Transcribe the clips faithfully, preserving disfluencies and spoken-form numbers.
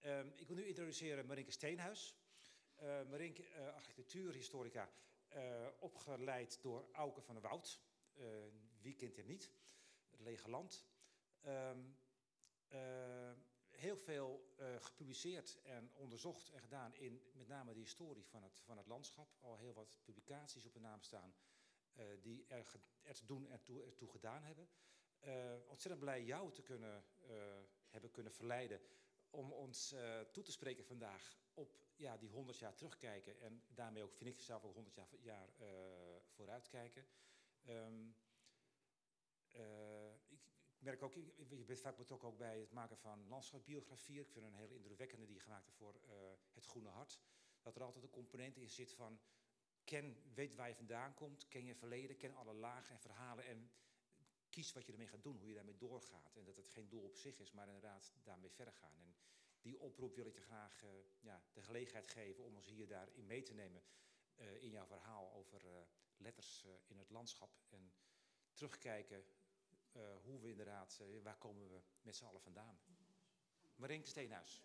Um, ik wil nu introduceren Marinke Steenhuis. Uh, Marinke, uh, architectuurhistorica, uh, opgeleid door Auke van der Woud. Uh, wie kent hem niet? Het Lege Land. Um, uh, heel veel uh, gepubliceerd en onderzocht en gedaan in met name de historie van het, van het landschap. Al heel wat publicaties op de naam staan uh, die er, er te doen en toe, ertoe gedaan hebben. Uh, ontzettend blij jou te kunnen uh, hebben kunnen verleiden om ons uh, toe te spreken vandaag op ja, die honderd jaar terugkijken. En daarmee ook, vind ik zelf ook honderd jaar, jaar uh, vooruitkijken. Um, uh, ik, ik merk ook, je bent vaak betrokken ook bij het maken van landschapsbiografieën. Ik vind het een heel indrukwekkende die je gemaakt hebt voor uh, Het Groene Hart. Dat er altijd een component in zit van, ken, weet waar je vandaan komt, ken je verleden, ken alle lagen en verhalen en kies wat je ermee gaat doen, hoe je daarmee doorgaat. En dat het geen doel op zich is, maar inderdaad daarmee verder gaan. En die oproep wil ik je graag uh, ja, de gelegenheid geven om ons hier daarin mee te nemen uh, in jouw verhaal over uh, letters uh, in het landschap. En terugkijken uh, hoe we inderdaad, uh, waar komen we met z'n allen vandaan. Marinke Steenhuis.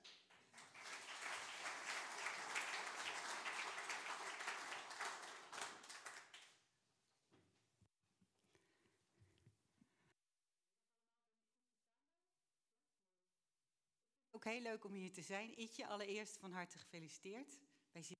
Ook heel leuk om hier te zijn. Ietje, allereerst van harte gefeliciteerd. Wij zien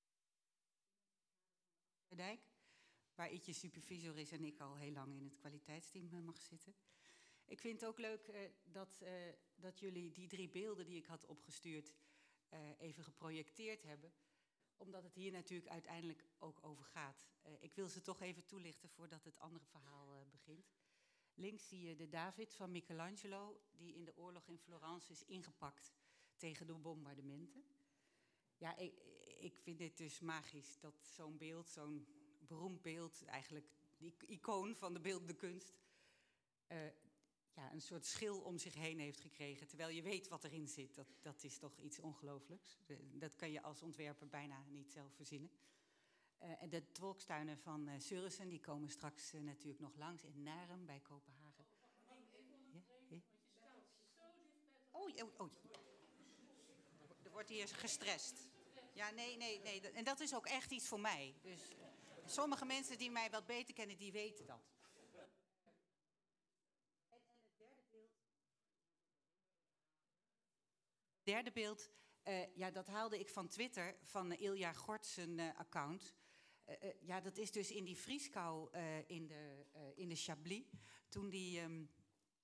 Dijk, waar Ietje supervisor is en ik al heel lang in het kwaliteitsteam mag zitten. Ik vind het ook leuk uh, dat, uh, dat jullie die drie beelden die ik had opgestuurd uh, even geprojecteerd hebben. Omdat het hier natuurlijk uiteindelijk ook over gaat. Uh, ik wil ze toch even toelichten voordat het andere verhaal uh, begint. Links zie je de David van Michelangelo, die in de oorlog in Florence is ingepakt tegen de bombardementen. Ja, ik, ik vind dit dus magisch, dat zo'n beeld, zo'n beroemd beeld, eigenlijk die icoon van de beeldende kunst, uh, ja, een soort schil om zich heen heeft gekregen, terwijl je weet wat erin zit. Dat, dat is toch iets ongelooflijks. Dat kan je als ontwerper bijna niet zelf verzinnen. Uh, en de volkstuinen van uh, Surresen, die komen straks uh, natuurlijk nog langs in Narum bij Kopenhagen. Ja? Ja? Oh, oh, oh. Er wordt hier gestrest. Ja, nee, nee, nee. En dat is ook echt iets voor mij. Dus sommige mensen die mij wat beter kennen, die weten dat. En, en het derde beeld. Het derde beeld, uh, ja, dat haalde ik van Twitter, van uh, Ilja Gorts uh, account. Uh, uh, ja, dat is dus in die vrieskou uh, in, de, uh, in de Chablis. Toen die... Um,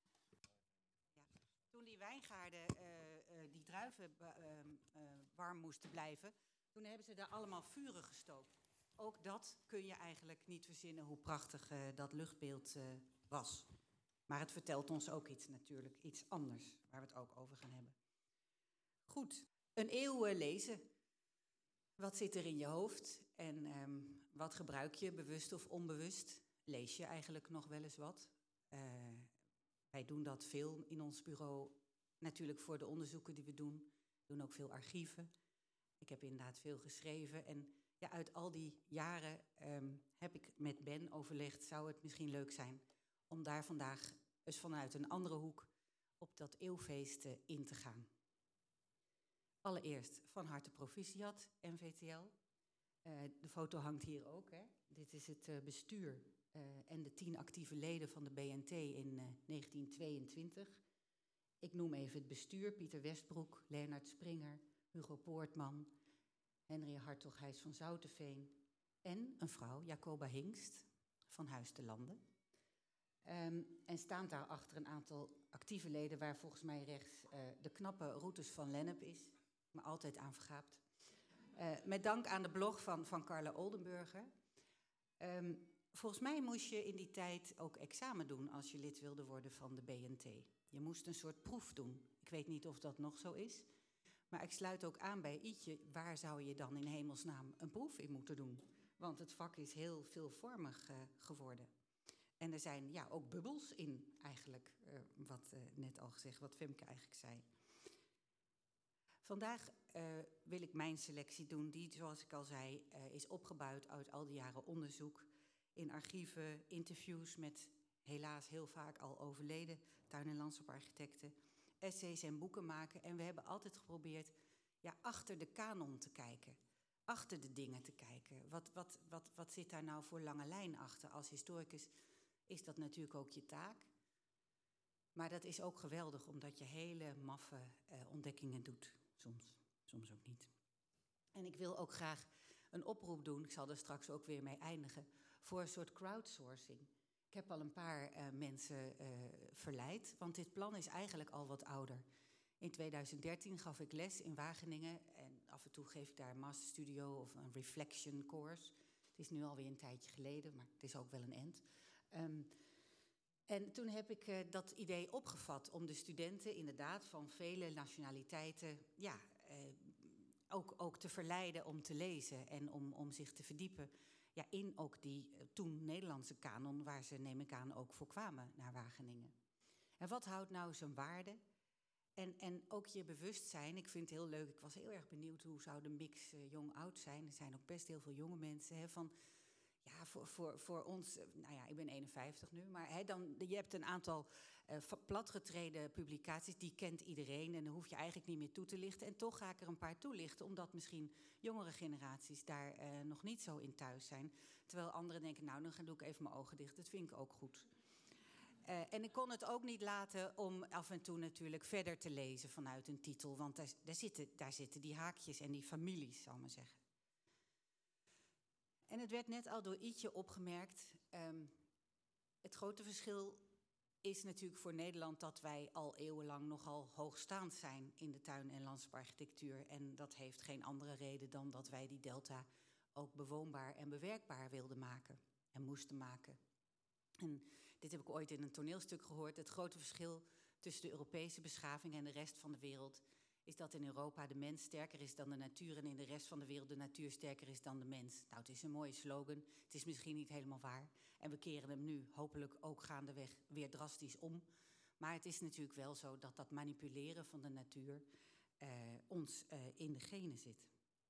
Toen die wijngaarden, uh, uh, die druiven uh, uh, warm moesten blijven, toen hebben ze daar allemaal vuren gestookt. Ook dat kun je eigenlijk niet verzinnen hoe prachtig uh, dat luchtbeeld uh, was. Maar het vertelt ons ook iets natuurlijk, iets anders, waar we het ook over gaan hebben. Goed, een eeuw uh, lezen. Wat zit er in je hoofd en um, wat gebruik je, bewust of onbewust? Lees je eigenlijk nog wel eens wat? Uh, Wij doen dat veel in ons bureau, natuurlijk voor de onderzoeken die we doen. We doen ook veel archieven. Ik heb inderdaad veel geschreven. En ja, uit al die jaren um, heb ik met Ben overlegd, zou het misschien leuk zijn om daar vandaag eens vanuit een andere hoek op dat eeuwfeest uh, in te gaan. Allereerst van harte proficiat, N V T L. Uh, de foto hangt hier ook, hè. Dit is het uh, bestuur uh, en de tien actieve leden van de B N T in uh, negentien tweeëntwintig. Ik noem even het bestuur: Pieter Westbroek, Leonard Springer, Hugo Poortman, Henry Hartog-Hijs van Zoutenveen en een vrouw, Jacoba Hingst, van Huis te Landen. Um, en staan daar achter een aantal actieve leden, waar volgens mij rechts uh, de knappe Routes van Lennep is, maar altijd aan vergaapt. Uh, met dank aan de blog van, van Carla Oldenburger. Um, volgens mij moest je in die tijd ook examen doen als je lid wilde worden van de B N T. Je moest een soort proef doen. Ik weet niet of dat nog zo is. Maar ik sluit ook aan bij Ietje. Waar zou je dan in hemelsnaam een proef in moeten doen? Want het vak is heel veelvormig uh, geworden. En er zijn ja, ook bubbels in eigenlijk. Uh, wat uh, net al gezegd, wat Femke eigenlijk zei. Vandaag uh, wil ik mijn selectie doen, die, zoals ik al zei, uh, is opgebouwd uit al die jaren onderzoek in archieven, interviews met helaas heel vaak al overleden tuin- en landschaparchitecten, essays en boeken maken. En we hebben altijd geprobeerd ja, achter de kanon te kijken. Achter de dingen te kijken. Wat, wat, wat, wat zit daar nou voor lange lijn achter? Als historicus is dat natuurlijk ook je taak. Maar dat is ook geweldig, omdat je hele maffe uh, ontdekkingen doet. Soms, soms ook niet. En ik wil ook graag een oproep doen, ik zal er straks ook weer mee eindigen, voor een soort crowdsourcing. Ik heb al een paar uh, mensen uh, verleid, want dit plan is eigenlijk al wat ouder. In tweeduizend dertien gaf ik les in Wageningen en af en toe geef ik daar een masterstudio of een reflection course. Het is nu alweer een tijdje geleden, maar het is ook wel een end. Um, en toen heb ik uh, dat idee opgevat om de studenten inderdaad van vele nationaliteiten ja, uh, ook, ook te verleiden om te lezen en om, om zich te verdiepen ja, in ook die uh, toen Nederlandse kanon, waar ze, neem ik aan, ook voor kwamen naar Wageningen. En wat houdt nou zijn waarde? En, en ook je bewustzijn, ik vind het heel leuk, ik was heel erg benieuwd hoe zou de mix uh, jong-oud zijn. Er zijn ook best heel veel jonge mensen, hè, van... Ja, voor, voor, voor ons, nou ja, ik ben eenenvijftig nu, maar hè, dan, je hebt een aantal uh, platgetreden publicaties, die kent iedereen en dan hoef je eigenlijk niet meer toe te lichten. En toch ga ik er een paar toelichten, omdat misschien jongere generaties daar uh, nog niet zo in thuis zijn. Terwijl anderen denken, nou, dan doe ik even mijn ogen dicht, dat vind ik ook goed. Uh, en ik kon het ook niet laten om af en toe natuurlijk verder te lezen vanuit een titel, want daar, daar, zitten, daar zitten die haakjes en die families, zal ik maar zeggen. En het werd net al door Ietje opgemerkt. Um, het grote verschil is natuurlijk voor Nederland dat wij al eeuwenlang nogal hoogstaand zijn in de tuin- en landschapsarchitectuur. En dat heeft geen andere reden dan dat wij die delta ook bewoonbaar en bewerkbaar wilden maken en moesten maken. En dit heb ik ooit in een toneelstuk gehoord. Het grote verschil tussen de Europese beschaving en de rest van de wereld is dat in Europa de mens sterker is dan de natuur en in de rest van de wereld de natuur sterker is dan de mens. Nou, het is een mooie slogan. Het is misschien niet helemaal waar. En we keren hem nu hopelijk ook gaandeweg weer drastisch om. Maar het is natuurlijk wel zo dat dat manipuleren van de natuur uh, ons uh, in de genen zit.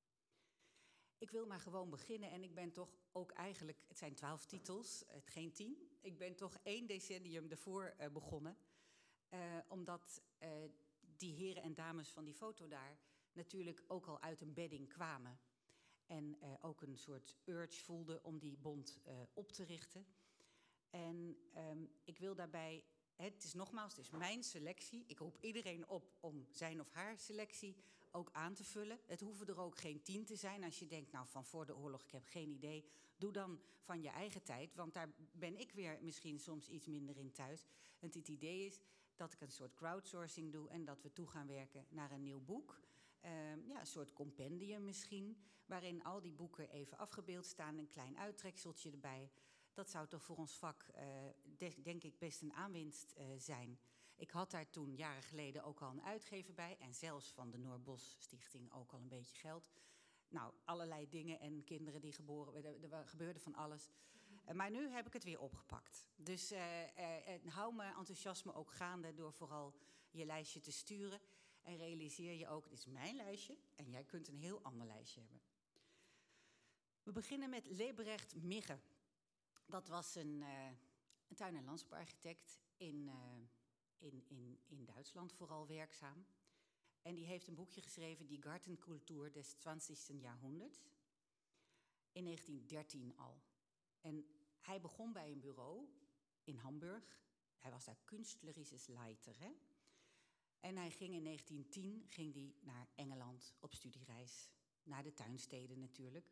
Ik wil maar gewoon beginnen en ik ben toch ook eigenlijk, het zijn twaalf titels, het geen tien. Ik ben toch één decennium ervoor uh, begonnen. Uh, omdat... Uh, die heren en dames van die foto daar natuurlijk ook al uit een bedding kwamen. En uh, ook een soort urge voelden om die bond uh, op te richten. En um, ik wil daarbij, het is nogmaals, het is mijn selectie. Ik roep iedereen op om zijn of haar selectie ook aan te vullen. Het hoeven er ook geen tien te zijn. Als je denkt, nou van voor de oorlog, ik heb geen idee. Doe dan van je eigen tijd, want daar ben ik weer misschien soms iets minder in thuis. En het idee is dat ik een soort crowdsourcing doe en dat we toe gaan werken naar een nieuw boek. Uh, ja, een soort compendium misschien, waarin al die boeken even afgebeeld staan, een klein uittrekseltje erbij. Dat zou toch voor ons vak, uh, de, denk ik, best een aanwinst uh, zijn. Ik had daar toen jaren geleden ook al een uitgever bij en zelfs van de Noordbos Stichting ook al een beetje geld. Nou, allerlei dingen en kinderen die geboren werden, er gebeurde van alles. Maar nu heb ik het weer opgepakt. Dus uh, uh, hou mijn enthousiasme ook gaande door vooral je lijstje te sturen. En realiseer je ook, dit is mijn lijstje en jij kunt een heel ander lijstje hebben. We beginnen met Lebrecht Migge. Dat was een, uh, een tuin- en landschapsarchitect in, uh, in, in, in Duitsland vooral werkzaam. En die heeft een boekje geschreven, Die Gartenkultur des twintigsten Jahrhunderts. In negentien dertien al. En hij begon bij een bureau in Hamburg. Hij was daar kunstlerisches Leiter. Hè? En hij ging in negentien tien ging hij naar Engeland op studiereis. Naar de tuinsteden natuurlijk.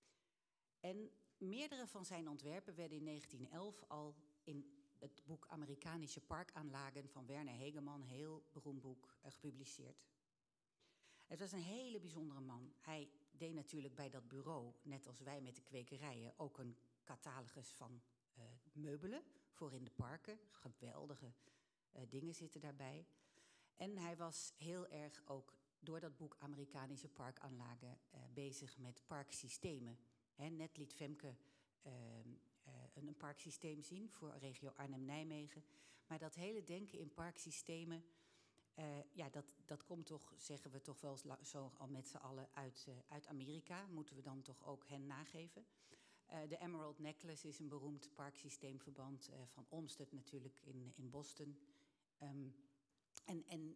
En meerdere van zijn ontwerpen werden in negentien elf al in het boek Amerikanische Parkaanlagen van Werner Hegeman, een heel beroemd boek, uh, gepubliceerd. Het was een hele bijzondere man. Hij deed natuurlijk bij dat bureau, net als wij met de kwekerijen, ook een catalogus van uh, meubelen voor in de parken. Geweldige uh, dingen zitten daarbij. En hij was heel erg ook door dat boek Amerikanische Parkaanlagen uh, bezig met parksystemen. He, net liet Femke uh, uh, een, een parksysteem zien voor regio Arnhem-Nijmegen. Maar dat hele denken in parksystemen, uh, ja, dat, dat komt toch, zeggen we toch wel zo al met z'n allen uit, uh, uit Amerika. Moeten we dan toch ook hen nageven. Uh, de Emerald Necklace is een beroemd parksysteemverband uh, van Olmsted natuurlijk in, in Boston. Um, en, en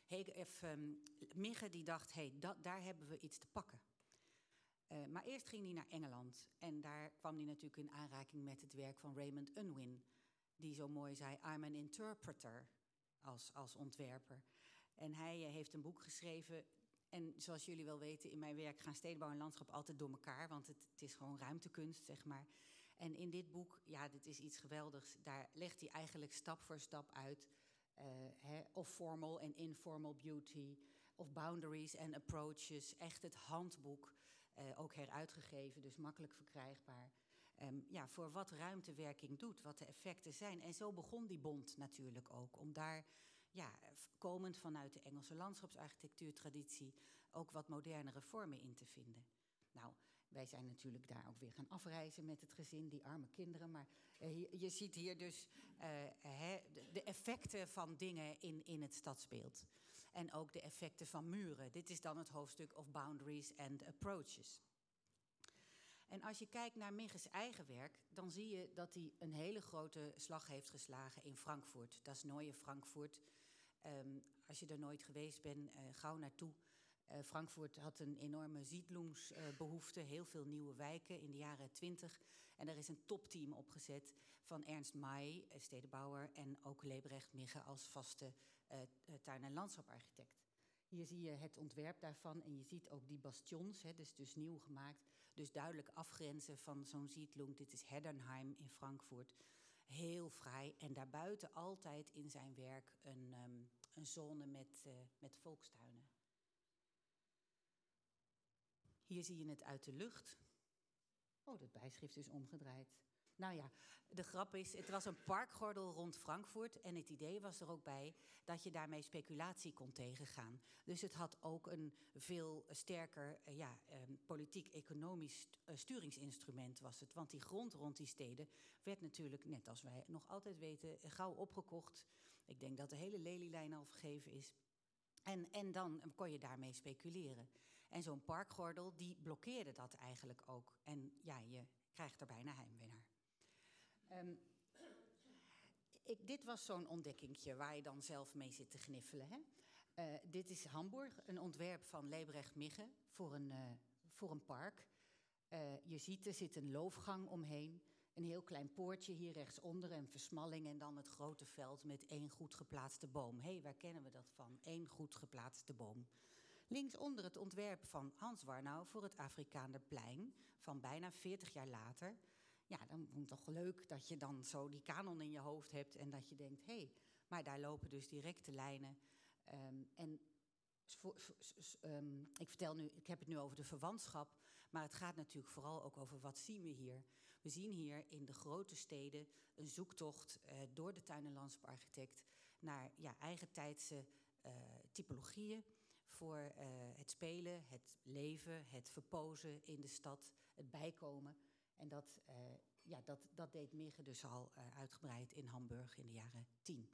Hege, of, um, Migge die dacht, hé, hey, daar hebben we iets te pakken. Uh, maar eerst ging hij naar Engeland. En daar kwam hij natuurlijk in aanraking met het werk van Raymond Unwin. Die zo mooi zei, I'm an interpreter, als, als ontwerper. En hij uh, heeft een boek geschreven. En zoals jullie wel weten, in mijn werk gaan stedenbouw en landschap altijd door elkaar. Want het, het is gewoon ruimtekunst, zeg maar. En in dit boek, ja, dit is iets geweldigs. Daar legt hij eigenlijk stap voor stap uit. Uh, he, of formal en informal beauty. Of boundaries en approaches. Echt het handboek. Uh, ook heruitgegeven, dus makkelijk verkrijgbaar. Um, ja, voor wat ruimtewerking doet, wat de effecten zijn. En zo begon die bond natuurlijk ook. Om daar, ja, komend vanuit de Engelse landschapsarchitectuurtraditie, ook wat modernere vormen in te vinden. Nou, wij zijn natuurlijk daar ook weer gaan afreizen met het gezin, die arme kinderen. Maar uh, je, je ziet hier dus uh, he, de, de effecten van dingen in, in het stadsbeeld. En ook de effecten van muren. Dit is dan het hoofdstuk of boundaries and approaches. En als je kijkt naar Migge's eigen werk, dan zie je dat hij een hele grote slag heeft geslagen in Frankfurt. Dat is Neue Frankfurt. Um, als je er nooit geweest bent, uh, gauw naartoe. Uh, Frankfurt had een enorme siedlungsbehoefte, uh, heel veel nieuwe wijken in de jaren twintig. En er is een topteam opgezet van Ernst May, stedenbouwer, en ook Lebrecht Migge als vaste uh, tuin- en landschaparchitect. Hier zie je het ontwerp daarvan en je ziet ook die bastions, hè, dus, dus nieuw gemaakt. Dus duidelijk afgrenzen van zo'n siedlung. Dit is Heddernheim in Frankfurt. Heel fraai. En daarbuiten altijd in zijn werk een, um, een zone met, uh, met volkstuinen. Hier zie je het uit de lucht. Oh, dat bijschrift is omgedraaid. Nou ja, de grap is, het was een parkgordel rond Frankfurt. En het idee was er ook bij dat je daarmee speculatie kon tegengaan. Dus het had ook een veel sterker uh, ja, um, politiek-economisch uh, sturingsinstrument was het. Want die grond rond die steden werd natuurlijk, net als wij nog altijd weten, gauw opgekocht. Ik denk dat de hele Lelylijn al vergeven is. En, en dan kon je daarmee speculeren. En zo'n parkgordel, die blokkeerde dat eigenlijk ook. En ja, je krijgt er bijna heimwee naar. Um, ik, dit was zo'n ontdekkingje waar je dan zelf mee zit te gniffelen. Hè? Uh, dit is Hamburg, een ontwerp van Lebrecht Migge voor een, uh, voor een park. Uh, je ziet, er zit een loofgang omheen. Een heel klein poortje hier rechtsonder, een versmalling en dan het grote veld met één goed geplaatste boom. Hé, hey, waar kennen we dat van? Eén goed geplaatste boom. Linksonder het ontwerp van Hans Warnau voor het Afrikaanderplein van bijna veertig jaar later. Ja, dan is het toch leuk dat je dan zo die kanon in je hoofd hebt en dat je denkt, hé, hey, maar daar lopen dus directe lijnen. Um, en um, ik vertel nu, ik heb het nu over de verwantschap, maar het gaat natuurlijk vooral ook over wat zien we hier. We zien hier in de grote steden een zoektocht uh, door de tuin- en landschaparchitect naar ja, eigentijdse uh, typologieën voor uh, het spelen, het leven, het verpozen in de stad, het bijkomen. En dat, uh, ja, dat, dat deed Migge dus al uh, uitgebreid in Hamburg in de jaren tien.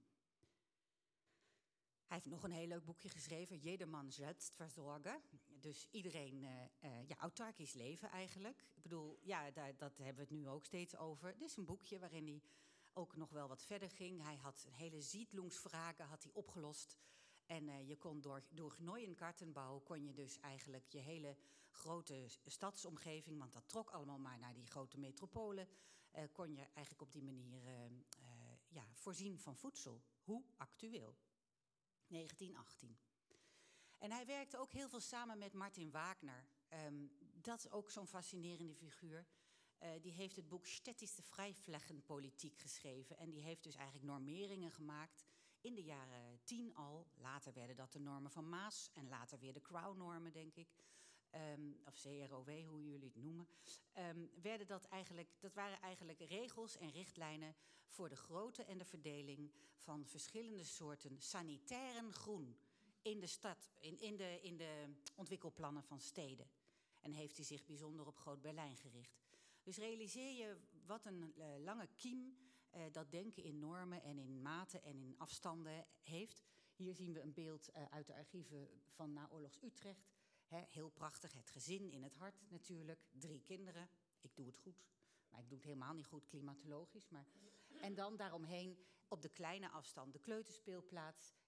Hij heeft nog een heel leuk boekje geschreven, Jedermann Selbstversorger. Dus iedereen, uh, uh, ja, autarkisch leven eigenlijk. Ik bedoel, ja, daar, dat hebben we het nu ook steeds over. Dit is een boekje waarin hij ook nog wel wat verder ging. Hij had een hele siedlungsvragen had hij opgelost. En uh, je kon door, door Neuengartenbouw kon je dus eigenlijk je hele grote stadsomgeving, want dat trok allemaal maar naar die grote metropolen, uh, kon je eigenlijk op die manier uh, uh, ja, voorzien van voedsel. Hoe actueel? negentien achttien. En hij werkte ook heel veel samen met Martin Wagner. Um, dat is ook zo'n fascinerende figuur. Uh, die heeft het boek Städtische Freiflächenpolitiek geschreven. En die heeft dus eigenlijk normeringen gemaakt in de jaren tien al. Later werden dat de normen van Maas en later weer de Crow-normen, denk ik. Um, of C R O W, hoe jullie het noemen. Um, werden dat, eigenlijk, dat waren eigenlijk regels en richtlijnen voor de grootte en de verdeling van verschillende soorten sanitaire groen in de stad, in, in, de, in de ontwikkelplannen van steden. En heeft hij zich bijzonder op Groot-Berlijn gericht. Dus realiseer je wat een uh, lange kiem uh, dat denken in normen en in maten en in afstanden heeft. Hier zien we een beeld uh, uit de archieven van naoorlogs Utrecht. He, heel prachtig, het gezin in het hart natuurlijk. Drie kinderen. Ik doe het goed, maar ik doe het helemaal niet goed klimatologisch. Maar... En dan daaromheen op de kleine afstand de kleuterspeelplaats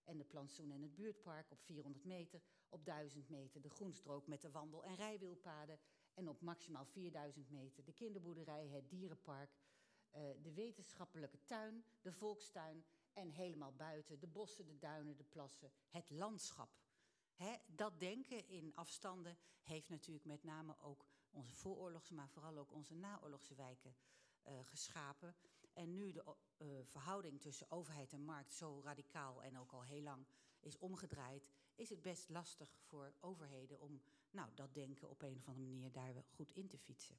en de plantsoen en het buurtpark op vierhonderd meter. Op duizend meter de groenstrook met de wandel- en rijwielpaden. En op maximaal vierduizend meter de kinderboerderij, het dierenpark, uh, de wetenschappelijke tuin, de volkstuin en helemaal buiten de bossen, de duinen, de plassen, het landschap. Hè, dat denken in afstanden heeft natuurlijk met name ook onze vooroorlogse, maar vooral ook onze naoorlogse wijken uh, geschapen. En nu de uh, verhouding tussen overheid en markt zo radicaal en ook al heel lang is omgedraaid, is het best lastig voor overheden om nou, dat denken op een of andere manier daar goed in te fietsen.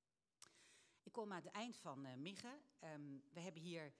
Ik kom aan het eind van uh, Migge. Um, we hebben hier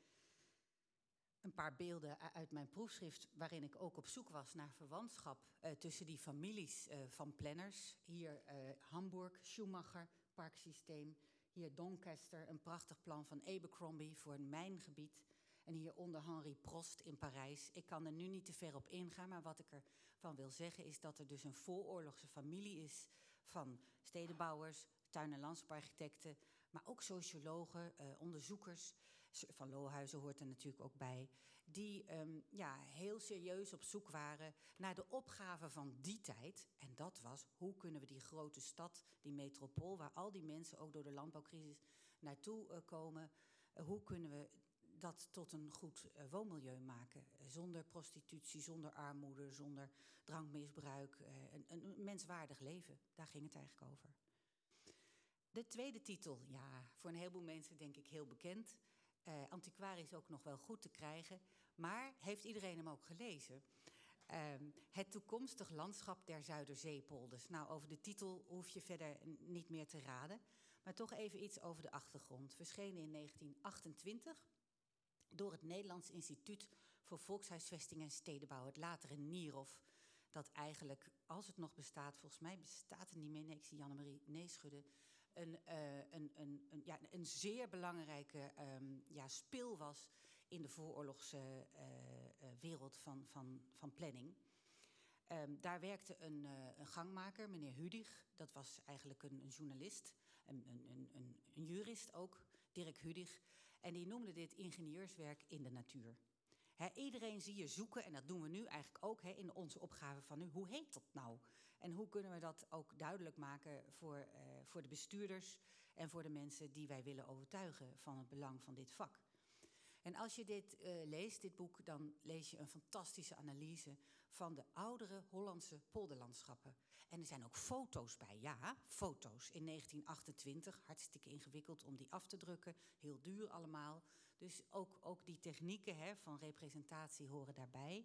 een paar beelden uit mijn proefschrift waarin ik ook op zoek was naar verwantschap uh, tussen die families uh, van planners. Hier uh, Hamburg, Schumacher, parksysteem. Hier Doncaster, een prachtig plan van Abercrombie voor een mijngebied. En hieronder Henri Prost in Parijs. Ik kan er nu niet te ver op ingaan, maar wat ik ervan wil zeggen is dat er dus een vooroorlogse familie is van stedenbouwers, tuin- en landschaparchitecten, maar ook sociologen, uh, onderzoekers. Van Lohuizen hoort er natuurlijk ook bij. Die um, ja, heel serieus op zoek waren naar de opgave van die tijd. En dat was, hoe kunnen we die grote stad, die metropool, waar al die mensen ook door de landbouwcrisis naartoe uh, komen. Uh, hoe kunnen we dat tot een goed uh, woonmilieu maken? Uh, zonder prostitutie, zonder armoede, zonder drankmisbruik. Uh, een, een menswaardig leven, daar ging het eigenlijk over. De tweede titel, ja, voor een heleboel mensen denk ik heel bekend. Uh, antiquarisch ook nog wel goed te krijgen. Maar heeft iedereen hem ook gelezen? Uh, het toekomstig landschap der Zuiderzeepolders. Nou, over de titel hoef je verder niet meer te raden. Maar toch even iets over de achtergrond. Verschenen in negentien achtentwintig door het Nederlands Instituut voor Volkshuisvesting en Stedenbouw. Het latere NIROF. Dat eigenlijk, als het nog bestaat, volgens mij bestaat het niet meer. Nee, ik zie Janne-Marie nee schudden. Een, uh, een, een, een, ja, een zeer belangrijke um, ja, spil was in de vooroorlogse uh, uh, wereld van, van, van planning. Um, daar werkte een, uh, een gangmaker, meneer Hudig. Dat was eigenlijk een, een journalist, een, een, een, een jurist ook, Dirk Hudig. En die noemde dit ingenieurswerk in de natuur. He, iedereen zie je zoeken, en dat doen we nu eigenlijk ook he, in onze opgave van nu. Hoe heet dat nou? En hoe kunnen we dat ook duidelijk maken voor, uh, voor de bestuurders en voor de mensen die wij willen overtuigen van het belang van dit vak? En als je dit uh, leest, dit boek, dan lees je een fantastische analyse van de oudere Hollandse polderlandschappen. En er zijn ook foto's bij, ja, foto's in negentien achtentwintig. Hartstikke ingewikkeld om die af te drukken, heel duur allemaal. Dus ook, ook die technieken hè, van representatie horen daarbij.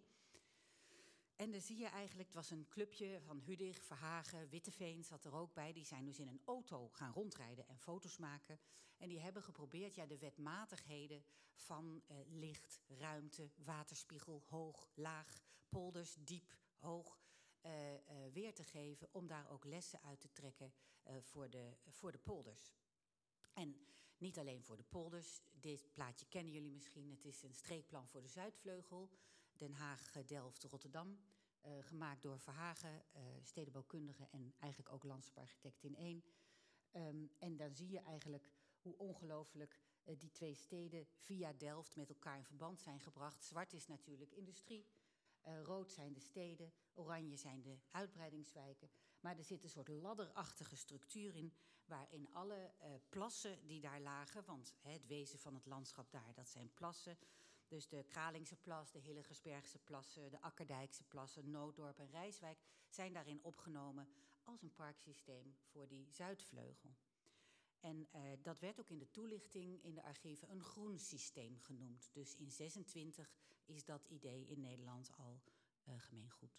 En dan zie je eigenlijk, het was een clubje van Hudig, Verhagen, Witteveen zat er ook bij. Die zijn dus in een auto gaan rondrijden en foto's maken. En die hebben geprobeerd ja, de wetmatigheden van uh, licht, ruimte, waterspiegel, hoog, laag, polders, diep, hoog, uh, uh, weer te geven. Om daar ook lessen uit te trekken uh, voor, de, voor de polders. En niet alleen voor de polders. Dit plaatje kennen jullie misschien. Het is een streekplan voor de Zuidvleugel. Den Haag, Delft, Rotterdam. Uh, gemaakt door Verhagen, uh, stedenbouwkundige en eigenlijk ook landschaparchitect in één. Um, en dan zie je eigenlijk hoe ongelooflijk uh, die twee steden via Delft met elkaar in verband zijn gebracht. Zwart is natuurlijk industrie. Uh, rood zijn de steden, oranje zijn de uitbreidingswijken. Maar er zit een soort ladderachtige structuur in, waarin alle uh, plassen die daar lagen, want hè, het wezen van het landschap daar, dat zijn plassen. Dus de Kralingse plas, de Hillegersbergse plassen, de Akkerdijkse plassen, Nooddorp en Rijswijk zijn daarin opgenomen als een parksysteem voor die Zuidvleugel. En uh, dat werd ook in de toelichting in de archieven een groen systeem genoemd. Dus in zesentwintig is dat idee in Nederland al uh, gemeengoed.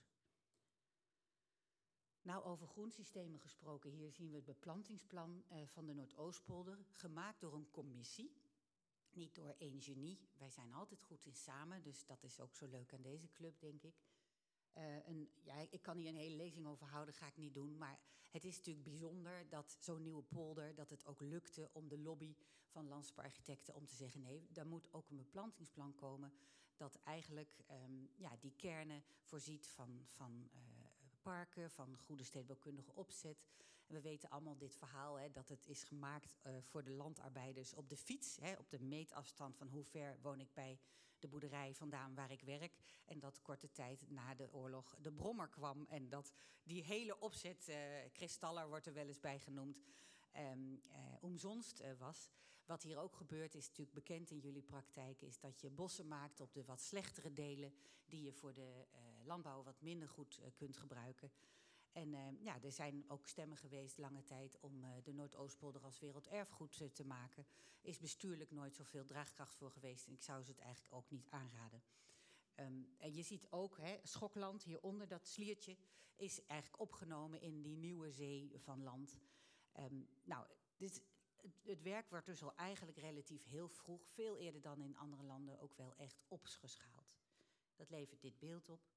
Nou, over groensystemen gesproken, hier zien we het beplantingsplan uh, van de Noordoostpolder, gemaakt door een commissie. Niet door één genie, wij zijn altijd goed in samen, dus dat is ook zo leuk aan deze club, denk ik. Uh, een, ja, ik kan hier een hele lezing over houden, ga ik niet doen, maar het is natuurlijk bijzonder dat zo'n nieuwe polder, dat het ook lukte om de lobby van landschaparchitecten om te zeggen, nee, daar moet ook een beplantingsplan komen dat eigenlijk um, ja, die kernen voorziet van, van uh, parken, van goede stedenbouwkundige opzet. En we weten allemaal dit verhaal, hè, dat het is gemaakt uh, voor de landarbeiders op de fiets, hè, op de meetafstand van hoe ver woon ik bij de boerderij vandaan waar ik werk. En dat korte tijd na de oorlog de brommer kwam. En dat die hele opzet, uh, Kristaller wordt er wel eens bij genoemd, um, uh, omzonst uh, was. Wat hier ook gebeurt, is natuurlijk bekend in jullie praktijk, is dat je bossen maakt op de wat slechtere delen die je voor de uh, landbouw wat minder goed uh, kunt gebruiken. En uh, ja, er zijn ook stemmen geweest lange tijd om uh, de Noordoostpolder als werelderfgoed uh, te maken. Is bestuurlijk nooit zoveel draagkracht voor geweest en ik zou ze het eigenlijk ook niet aanraden. Um, en je ziet ook, hè, Schokland hieronder, dat sliertje, is eigenlijk opgenomen in die nieuwe zee van land. Um, nou, dit, het, het werk wordt dus al eigenlijk relatief heel vroeg, veel eerder dan in andere landen, ook wel echt opgeschaald. Dat levert dit beeld op.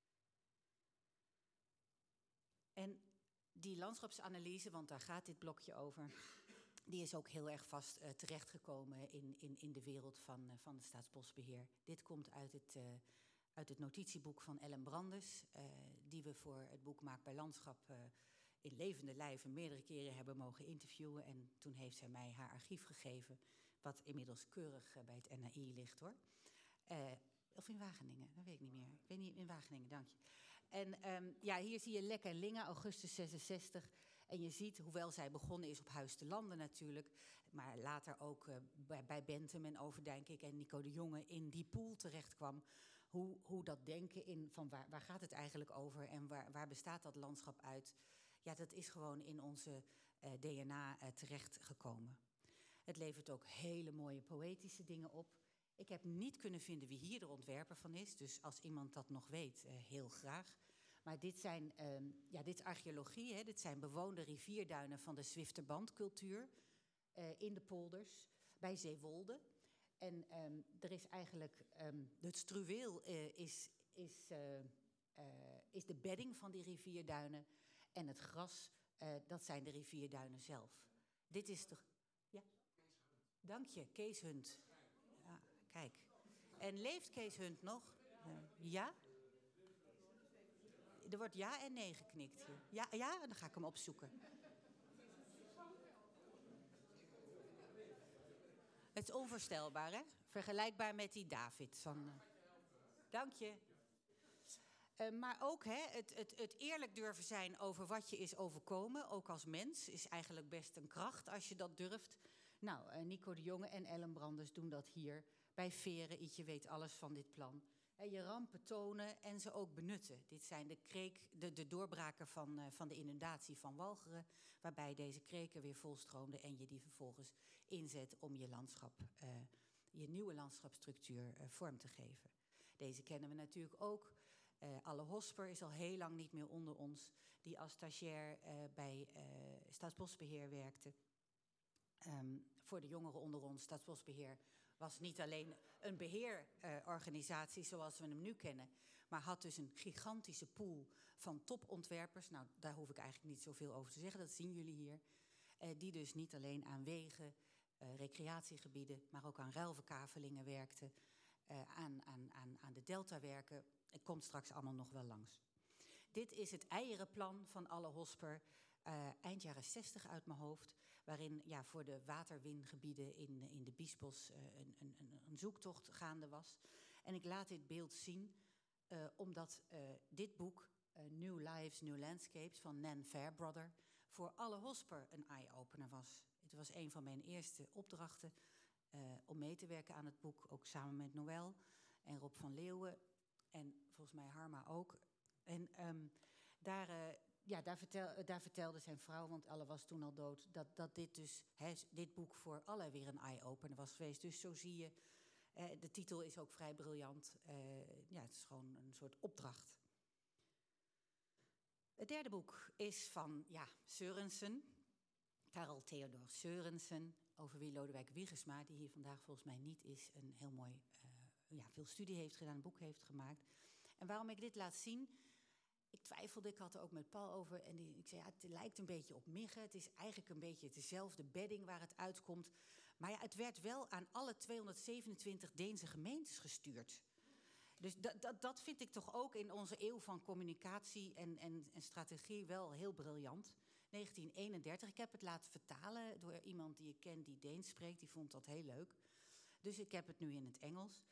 En die landschapsanalyse, want daar gaat dit blokje over, die is ook heel erg vast uh, terechtgekomen in, in, in de wereld van, uh, van het Staatsbosbeheer. Dit komt uit het, uh, uit het notitieboek van Ellen Brandes, uh, die we voor het boek Maak bij Landschap uh, in levende lijven meerdere keren hebben mogen interviewen. En toen heeft zij mij haar archief gegeven, wat inmiddels keurig uh, bij het N H I ligt hoor. Uh, of in Wageningen, dat weet ik niet meer. Ik weet niet, in Wageningen, dank je. En um, ja, hier zie je Lek en Linge, augustus zesenzestig. En je ziet, hoewel zij begonnen is op Huis te Landen natuurlijk, maar later ook uh, bij, bij Bentham en Overdijk en Nico de Jonge in die pool terecht kwam, hoe, hoe dat denken in van waar, waar gaat het eigenlijk over en waar, waar bestaat dat landschap uit, ja, dat is gewoon in onze uh, D N A uh, terechtgekomen. Het levert ook hele mooie poëtische dingen op. Ik heb niet kunnen vinden wie hier de ontwerper van is, dus als iemand dat nog weet, uh, heel graag. Maar dit zijn, um, ja, dit is archeologie, hè? Dit zijn bewoonde rivierduinen van de Zwifterbandcultuur uh, in de polders bij Zeewolde. En um, er is eigenlijk, um, het struweel uh, is, is, uh, uh, is de bedding van die rivierduinen en het gras, uh, dat zijn de rivierduinen zelf. Dit is toch, ja? Dank je, Kees Hunt. Ja, kijk. En leeft Kees Hunt nog? Uh, ja? Er wordt ja en nee geknikt hier. Ja, ja, dan ga ik hem opzoeken. Het is onvoorstelbaar, hè? Vergelijkbaar met die David van... Uh... Dank je. Uh, maar ook hè, het, het, het eerlijk durven zijn over wat je is overkomen, ook als mens, is eigenlijk best een kracht als je dat durft. Nou, uh, Nico de Jonge en Ellen Brandes doen dat hier bij Veren. Ietje weet alles van dit plan. En je rampen tonen en ze ook benutten. Dit zijn de, kreek, de, de doorbraken van, uh, van de inundatie van Walcheren, waarbij deze kreken weer volstroomden en je die vervolgens inzet om je landschap, uh, je nieuwe landschapsstructuur uh, vorm te geven. Deze kennen we natuurlijk ook. Uh, Alle Hosper is al heel lang niet meer onder ons, die als stagiair uh, bij uh, Staatsbosbeheer werkte. Um, voor de jongeren onder ons, Staatsbosbeheer was niet alleen een beheerorganisatie uh, zoals we hem nu kennen, maar had dus een gigantische pool van topontwerpers. Nou, daar hoef ik eigenlijk niet zoveel over te zeggen, dat zien jullie hier. Uh, die dus niet alleen aan wegen, uh, recreatiegebieden, maar ook aan ruilverkavelingen werkten, uh, aan, aan, aan, aan de deltawerken. Het komt straks allemaal nog wel langs. Dit is het eierenplan van Alle Hosper, uh, eind jaren zestig uit mijn hoofd, waarin ja, voor de waterwingebieden in, in de Biesbos uh, een, een, een zoektocht gaande was. En ik laat dit beeld zien, uh, omdat uh, dit boek, uh, New Lives, New Landscapes, van Nan Fairbrother, voor Alle Hosper een eye-opener was. Het was een van mijn eerste opdrachten uh, om mee te werken aan het boek, ook samen met Noël en Rob van Leeuwen en volgens mij Harma ook. En um, daar... Uh, Ja, daar, vertel, daar vertelde zijn vrouw, want Elle was toen al dood, dat, dat dit dus, hè, dit boek voor alle weer een eye-opener was geweest. Dus zo zie je, eh, de titel is ook vrij briljant. Uh, ja, het is gewoon een soort opdracht. Het derde boek is van, ja, Sørensen, Karel Theodor Sørensen, over wie Lodewijk Wiegersma, die hier vandaag volgens mij niet is, een heel mooi, uh, ja, veel studie heeft gedaan, een boek heeft gemaakt. En waarom ik dit laat zien... Ik twijfelde, ik had er ook met Paul over en die, ik zei, ja, het lijkt een beetje op miggen. Het is eigenlijk een beetje dezelfde bedding waar het uitkomt. Maar ja, het werd wel aan alle tweehonderdzevenentwintig Deense gemeentes gestuurd. Dus dat, dat, dat vind ik toch ook in onze eeuw van communicatie en, en, en strategie wel heel briljant. negentien eenendertig, ik heb het laten vertalen door iemand die ik ken die Deens spreekt. Die vond dat heel leuk. Dus ik heb het nu in het Engels.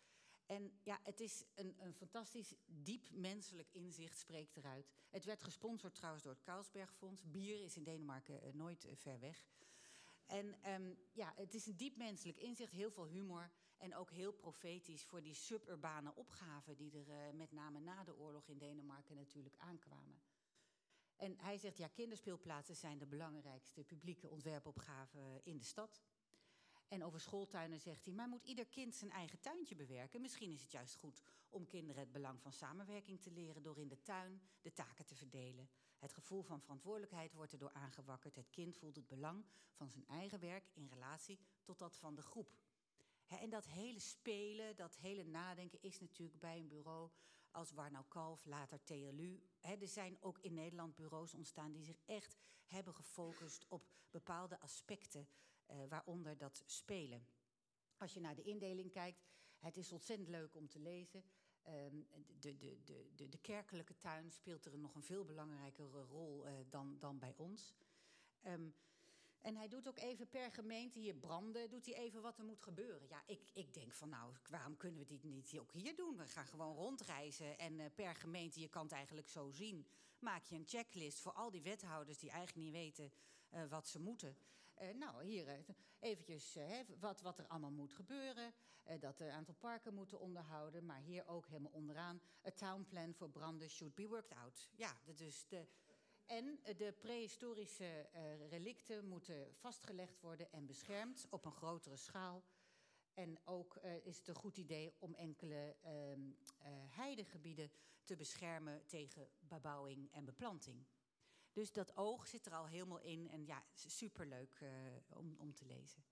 En ja, het is een, een fantastisch diep menselijk inzicht, spreekt eruit. Het werd gesponsord trouwens door het Carlsbergfonds. Bier is in Denemarken uh, nooit uh, ver weg. En um, ja, het is een diep menselijk inzicht, heel veel humor. En ook heel profetisch voor die suburbane opgaven die er uh, met name na de oorlog in Denemarken natuurlijk aankwamen. En hij zegt, ja, kinderspeelplaatsen zijn de belangrijkste publieke ontwerpopgave in de stad. En over schooltuinen zegt hij, maar moet ieder kind zijn eigen tuintje bewerken? Misschien is het juist goed om kinderen het belang van samenwerking te leren door in de tuin de taken te verdelen. Het gevoel van verantwoordelijkheid wordt erdoor aangewakkerd. Het kind voelt het belang van zijn eigen werk in relatie tot dat van de groep. He, en dat hele spelen, dat hele nadenken is natuurlijk bij een bureau als Warnau Kalf, later T L U. He, er zijn ook in Nederland bureaus ontstaan die zich echt hebben gefocust op bepaalde aspecten, uh, waaronder dat spelen. Als je naar de indeling kijkt, het is ontzettend leuk om te lezen. Um, de, de, de, de, de kerkelijke tuin speelt er nog een veel belangrijkere rol uh, dan, dan bij ons. Um, En hij doet ook even per gemeente, hier branden, doet hij even wat er moet gebeuren. Ja, ik, ik denk van nou, waarom kunnen we dit niet ook hier doen? We gaan gewoon rondreizen en uh, per gemeente, je kan het eigenlijk zo zien, maak je een checklist voor al die wethouders die eigenlijk niet weten uh, wat ze moeten. Uh, nou, hier uh, eventjes uh, wat, wat er allemaal moet gebeuren. Uh, dat er een aantal parken moeten onderhouden, maar hier ook helemaal onderaan. A town plan voor branden should be worked out. Ja, dus de... En de prehistorische uh, relicten moeten vastgelegd worden en beschermd op een grotere schaal. En ook uh, is het een goed idee om enkele uh, uh, heidegebieden te beschermen tegen bebouwing en beplanting. Dus dat oog zit er al helemaal in en ja, superleuk uh, om, om te lezen.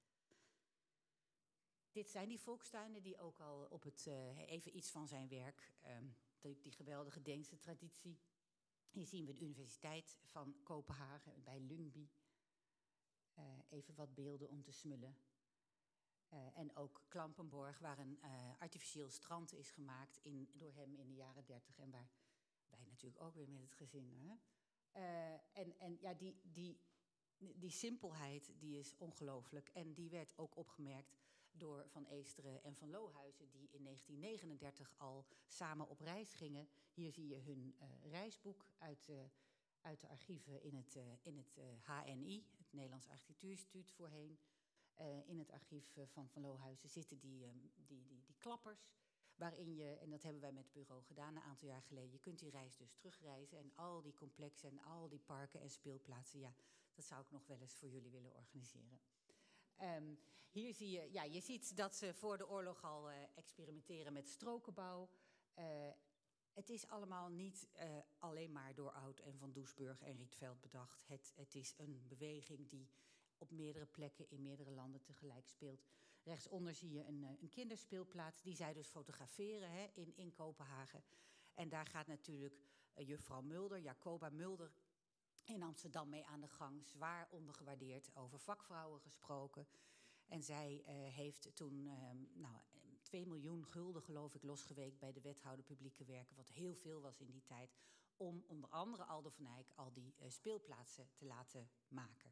Dit zijn die volkstuinen die ook al op het, uh, even iets van zijn werk, um, die, die geweldige Deense traditie. Hier zien we de Universiteit van Kopenhagen bij Lyngby. Uh, even wat beelden om te smullen. Uh, en ook Klampenborg, waar een uh, artificieel strand is gemaakt in, door hem in de jaren dertig. En waar wij natuurlijk ook weer met het gezin. Hè? Uh, en, en ja, die, die, die simpelheid die is ongelooflijk. En die werd ook opgemerkt door Van Eesteren en Van Lohuizen, die in negentien negenendertig al samen op reis gingen. Hier zie je hun uh, reisboek uit, uh, uit de archieven in het, uh, in het uh, H N I, het Nederlands Architectuurinstituut voorheen. Uh, in het archief uh, van Van Lohuizen zitten die, um, die, die, die klappers, waarin je, en dat hebben wij met het bureau gedaan een aantal jaar geleden, je kunt die reis dus terugreizen en al die complexen en al die parken en speelplaatsen, ja, dat zou ik nog wel eens voor jullie willen organiseren. Um, hier zie je, ja, je ziet dat ze voor de oorlog al uh, experimenteren met strokenbouw. Uh, het is allemaal niet uh, alleen maar door Oud en Van Doesburg en Rietveld bedacht. Het, het is een beweging die op meerdere plekken in meerdere landen tegelijk speelt. Rechtsonder zie je een, een kinderspeelplaats die zij dus fotograferen hè, in, in Kopenhagen. En daar gaat natuurlijk uh, juffrouw Mulder, Jacoba Mulder, in Amsterdam mee aan de gang, zwaar ondergewaardeerd, over vakvrouwen gesproken. En zij uh, heeft toen uh, nou, twee miljoen gulden, geloof ik, losgeweekt bij de wethouder publieke werken, wat heel veel was in die tijd, om onder andere Aldo van Eyck al die uh, speelplaatsen te laten maken.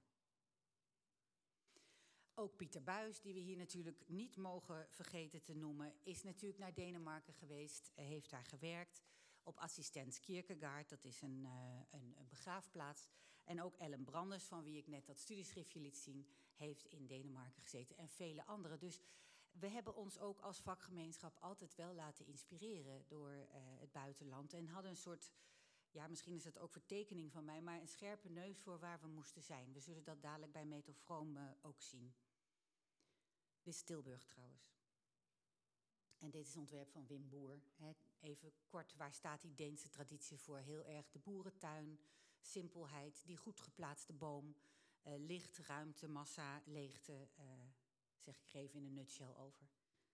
Ook Pieter Buys, die we hier natuurlijk niet mogen vergeten te noemen, is natuurlijk naar Denemarken geweest, uh, heeft daar gewerkt. Op Assistens Kierkegaard, dat is een, uh, een, een begraafplaats. En ook Ellen Branders, van wie ik net dat studieschriftje liet zien, heeft in Denemarken gezeten. En vele anderen. Dus we hebben ons ook als vakgemeenschap altijd wel laten inspireren door uh, het buitenland. En hadden een soort, ja, misschien is het ook vertekening van mij, maar een scherpe neus voor waar we moesten zijn. We zullen dat dadelijk bij Metofroom uh, ook zien. Dit is Tilburg trouwens. En dit is een ontwerp van Wim Boer. He, even kort, waar staat die Deense traditie voor? Heel erg de boerentuin, simpelheid, die goed geplaatste boom, uh, licht, ruimte, massa, leegte, uh, zeg ik er even in een nutshell over.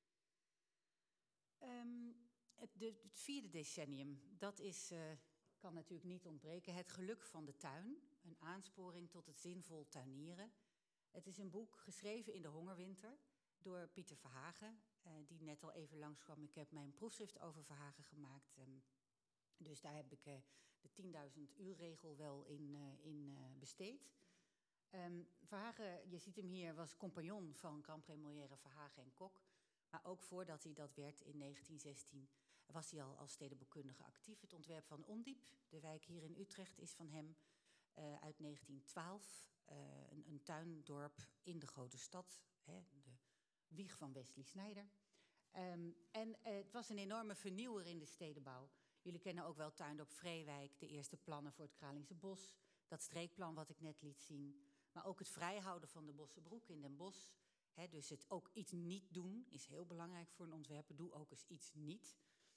Um, het, de, het vierde decennium, dat is, uh, kan natuurlijk niet ontbreken. Het geluk van de tuin, een aansporing tot het zinvol tuinieren. Het is een boek geschreven in de hongerwinter door Pieter Verhagen, uh, die net al even langskwam. Ik heb mijn proefschrift over Verhagen gemaakt. Um, dus daar heb ik uh, de tienduizend uur regel wel in, uh, in uh, besteed. Um, Verhagen, je ziet hem hier, was compagnon van Grand Prix Molière Verhagen en Kok. Maar ook voordat hij dat werd in negentien zestien was hij al als stedenbouwkundige actief. Het ontwerp van Ondiep, de wijk hier in Utrecht, is van hem uh, uit negentien twaalf. Uh, een, een tuindorp in de grote stad, hè, de wieg van Wesley Snijder. Um, en uh, het was een enorme vernieuwer in de stedenbouw. Jullie kennen ook wel Tuindorp Vreewijk, de eerste plannen voor het Kralingse Bos. Dat streekplan wat ik net liet zien. Maar ook het vrijhouden van de Bossebroek in Den Bosch. He, dus het ook iets niet doen is heel belangrijk voor een ontwerper. Doe ook eens iets niet.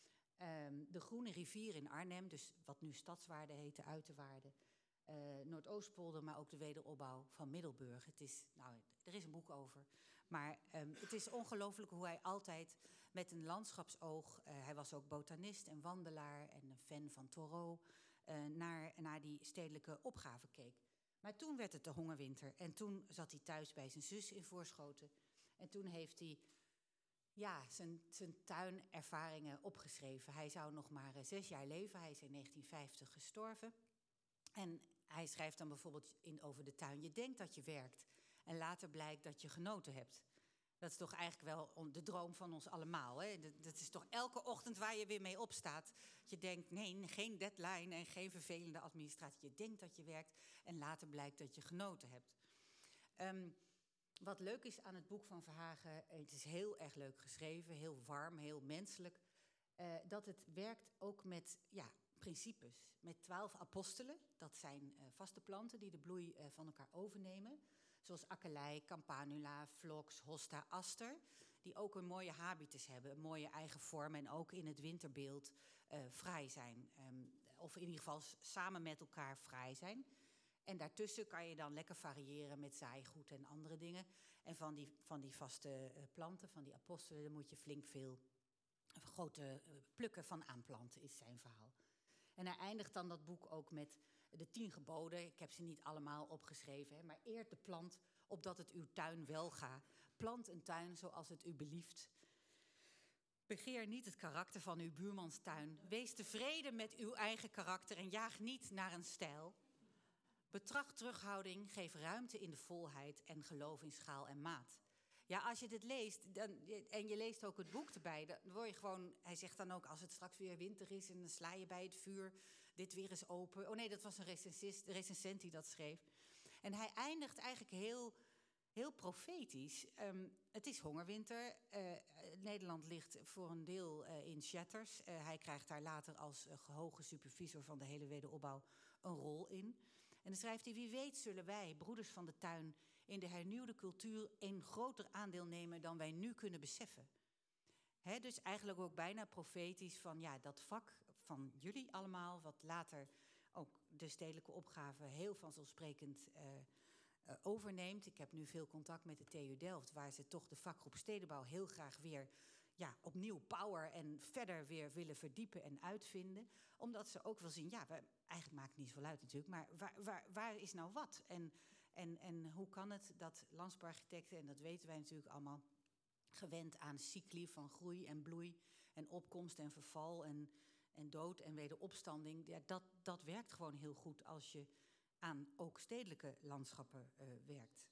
Um, de Groene Rivier in Arnhem, dus wat nu Stadswaarde heet, de Uiterwaarde. Uh, Noordoostpolder, maar ook de wederopbouw van Middelburg. Het is, nou, er is een boek over. Maar um, het is ongelooflijk hoe hij altijd met een landschapsoog... Uh, hij was ook botanist en wandelaar en een fan van Thoreau... Uh, naar, naar die stedelijke opgave keek. Maar toen werd het de hongerwinter. En toen zat hij thuis bij zijn zus in Voorschoten. En toen heeft hij ja, zijn, zijn tuinervaringen opgeschreven. Hij zou nog maar uh, zes jaar leven. Hij is in negentien vijftig gestorven. En hij schrijft dan bijvoorbeeld in, over de tuin... je denkt dat je werkt en later blijkt dat je genoten hebt. Dat is toch eigenlijk wel de droom van ons allemaal. Hè? Dat, dat is toch elke ochtend waar je weer mee opstaat. Je denkt, nee, geen deadline en geen vervelende administratie. Je denkt dat je werkt en later blijkt dat je genoten hebt. Um, wat leuk is aan het boek van Verhagen... het is heel erg leuk geschreven, heel warm, heel menselijk... Uh, dat het werkt ook met ja, principes. Met twaalf apostelen, dat zijn uh, vaste planten... die de bloei uh, van elkaar overnemen... Zoals akkelei, campanula, phlox, hosta, aster. Die ook een mooie habitus hebben, een mooie eigen vorm. En ook in het winterbeeld uh, fraai zijn. Um, of in ieder geval samen met elkaar fraai zijn. En daartussen kan je dan lekker variëren met zaaigoed en andere dingen. En van die, van die vaste uh, planten, van die apostelen, daar moet je flink veel grote uh, plukken van aanplanten, is zijn verhaal. En hij eindigt dan dat boek ook met de tien geboden. Ik heb ze niet allemaal opgeschreven, hè, maar eert de plant opdat het uw tuin welga. Plant een tuin zoals het u belieft. Begeer niet het karakter van uw buurmans tuin. Wees tevreden met uw eigen karakter en jaag niet naar een stijl. Betracht terughouding, geef ruimte in de volheid en geloof in schaal en maat. Ja, als je dit leest, dan, en je leest ook het boek erbij, dan word je gewoon... Hij zegt dan ook, als het straks weer winter is en dan sla je bij het vuur, dit weer is open. Oh nee, dat was een recensist, recensent die dat schreef. En hij eindigt eigenlijk heel, heel profetisch. Um, het is hongerwinter. Uh, Nederland ligt voor een deel uh, in shatters. Uh, hij krijgt daar later als uh, hoge supervisor van de hele wederopbouw een rol in. En dan schrijft hij, wie weet zullen wij, broeders van de tuin, in de hernieuwde cultuur een groter aandeel nemen dan wij nu kunnen beseffen. He, dus eigenlijk ook bijna profetisch van ja, dat vak van jullie allemaal, wat later ook de stedelijke opgave heel vanzelfsprekend uh, uh, overneemt. Ik heb nu veel contact met de T U Delft, waar ze toch de vakgroep stedenbouw heel graag weer ja, opnieuw power en verder weer willen verdiepen en uitvinden. Omdat ze ook wel zien, ja, we, eigenlijk maakt het niet zoveel uit natuurlijk, maar waar, waar, waar is nou wat? En, en, en hoe kan het dat landschapsarchitecten, en dat weten wij natuurlijk allemaal, gewend aan cycli van groei en bloei en opkomst en verval en, en dood en wederopstanding. Ja, dat, dat werkt gewoon heel goed als je aan ook stedelijke landschappen uh, werkt.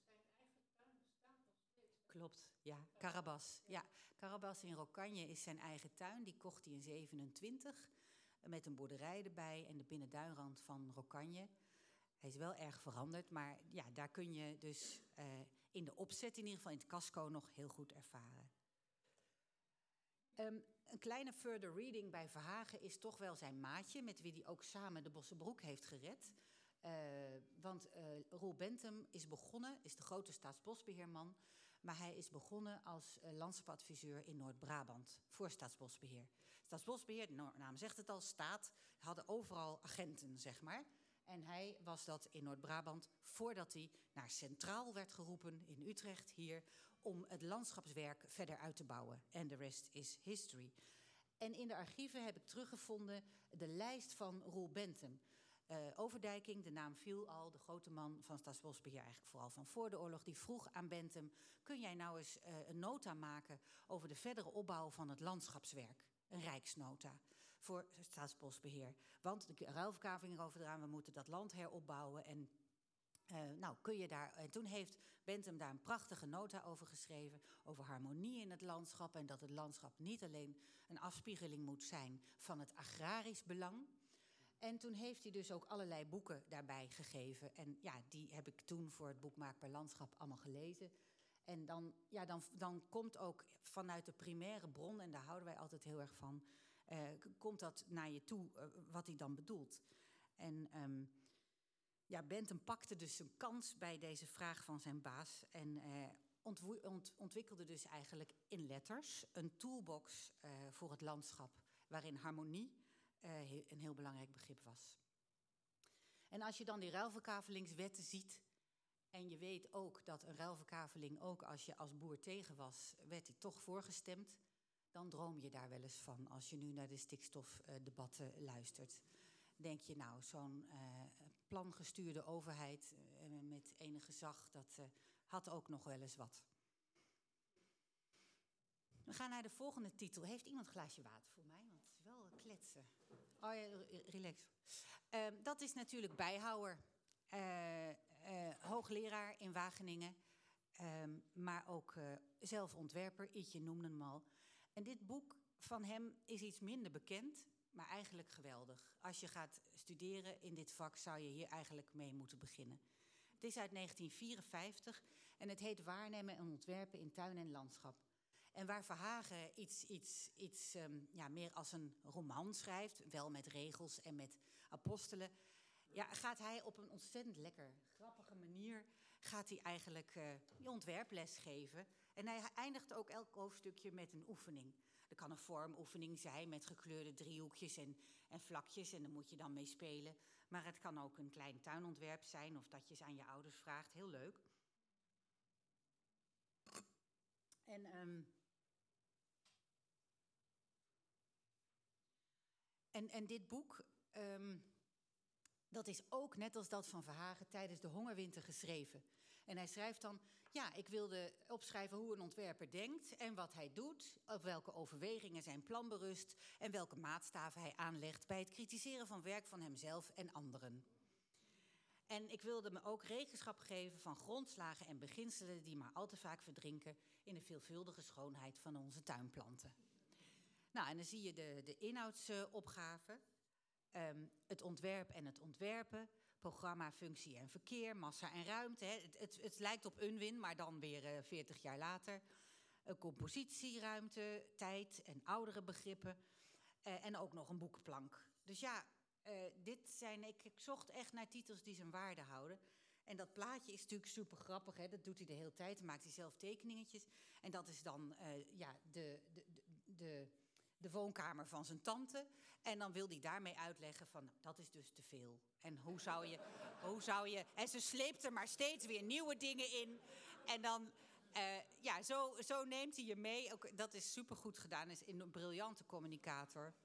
Klopt, ja. Carabas. Ja, Carabas in Rocagne is zijn eigen tuin. Die kocht hij in zevenentwintig met een boerderij erbij en de binnenduinrand van Rocagne. Hij is wel erg veranderd, maar ja, daar kun je dus uh, in de opzet, in ieder geval in het casco, nog heel goed ervaren. Um, een kleine further reading bij Verhagen is toch wel zijn maatje, met wie hij ook samen de Bossebroek heeft gered. Uh, want uh, Roel Bentham is begonnen, is de grote staatsbosbeheerman, maar hij is begonnen als uh, landschapadviseur in Noord-Brabant voor Staatsbosbeheer. Staatsbosbeheer, de naam zegt het al, staat, hadden overal agenten, zeg maar. En hij was dat in Noord-Brabant voordat hij naar Centraal werd geroepen in Utrecht hier om het landschapswerk verder uit te bouwen. En the rest is history. En in de archieven heb ik teruggevonden de lijst van Roel Bentham. Uh, Overdijking, de naam viel al, de grote man van Staatsbosbeheer, eigenlijk vooral van voor de oorlog, die vroeg aan Bentham, kun jij nou eens uh, een nota maken over de verdere opbouw van het landschapswerk? Een rijksnota voor Staatsbosbeheer. Want de ruilverkaveling erover eraan, we moeten dat land heropbouwen en Uh, nou, kun je daar... En toen heeft Bentham daar een prachtige nota over geschreven, over harmonie in het landschap en dat het landschap niet alleen een afspiegeling moet zijn van het agrarisch belang. En toen heeft hij dus ook allerlei boeken daarbij gegeven. En ja, die heb ik toen voor het boek Maakbaar Landschap allemaal gelezen. En dan, ja, dan, dan komt ook vanuit de primaire bron, en daar houden wij altijd heel erg van, uh, komt dat naar je toe, uh, wat hij dan bedoelt. En um, ja, Bentham pakte dus zijn kans bij deze vraag van zijn baas en uh, ontwo- ont- ontwikkelde dus eigenlijk in letters een toolbox uh, voor het landschap, waarin harmonie uh, een heel belangrijk begrip was. En als je dan die ruilverkavelingswetten ziet, en je weet ook dat een ruilverkaveling, ook als je als boer tegen was, werd die toch voorgestemd, dan droom je daar wel eens van als je nu naar de stikstofdebatten uh, luistert. Denk je nou, zo'n uh, plangestuurde overheid uh, met enig gezag, dat uh, had ook nog wel eens wat. We gaan naar de volgende titel. Heeft iemand een glaasje water voor mij? Want het is wel kletsen. Oh ja, relax. Uh, dat is natuurlijk Bijhouwer. Uh, uh, hoogleraar in Wageningen. Um, maar ook uh, zelf ontwerper. Ietje noemde hem al. En dit boek van hem is iets minder bekend, maar eigenlijk geweldig. Als je gaat studeren in dit vak, zou je hier eigenlijk mee moeten beginnen. Het is uit negentien vierenvijftig en het heet Waarnemen en ontwerpen in tuin en landschap. En waar Verhagen iets, iets, iets um, ja, meer als een roman schrijft, wel met regels en met apostelen, ja, gaat hij op een ontzettend lekker, grappige manier, gaat hij eigenlijk uh, je ontwerples geven. En hij eindigt ook elk hoofdstukje met een oefening. Er kan een vormoefening zijn met gekleurde driehoekjes en, en vlakjes en daar moet je dan mee spelen. Maar het kan ook een klein tuinontwerp zijn of dat je eens aan je ouders vraagt. Heel leuk. En, um, en, en dit boek, um, dat is ook net als dat van Verhagen tijdens de hongerwinter geschreven. En hij schrijft dan, ja, ik wilde opschrijven hoe een ontwerper denkt en wat hij doet, op welke overwegingen zijn plan berust en welke maatstaven hij aanlegt bij het kritiseren van werk van hemzelf en anderen. En ik wilde me ook rekenschap geven van grondslagen en beginselen die maar al te vaak verdrinken in de veelvuldige schoonheid van onze tuinplanten. Nou, en dan zie je de, de inhoudsopgave, um, het ontwerp en het ontwerpen, programma, functie en verkeer, massa en ruimte. Hè. Het, het, het lijkt op Unwin, maar dan weer uh, veertig jaar later. Een compositie, ruimte, tijd en oudere begrippen. Uh, en ook nog een boekplank. Dus ja, uh, dit zijn, ik, ik zocht echt naar titels die zijn waarde houden. En dat plaatje is natuurlijk super grappig. Hè. Dat doet hij de hele tijd. Dan maakt hij zelf tekeningetjes. En dat is dan uh, ja, de, de, de, de, de woonkamer van zijn tante. En dan wil hij daarmee uitleggen van, nou, dat is dus te veel. En hoe zou je, hoe zou je... En ze sleept er maar steeds weer nieuwe dingen in. En dan, uh, ja, zo, zo neemt hij je mee. Ook, dat is supergoed gedaan. Is een briljante communicator.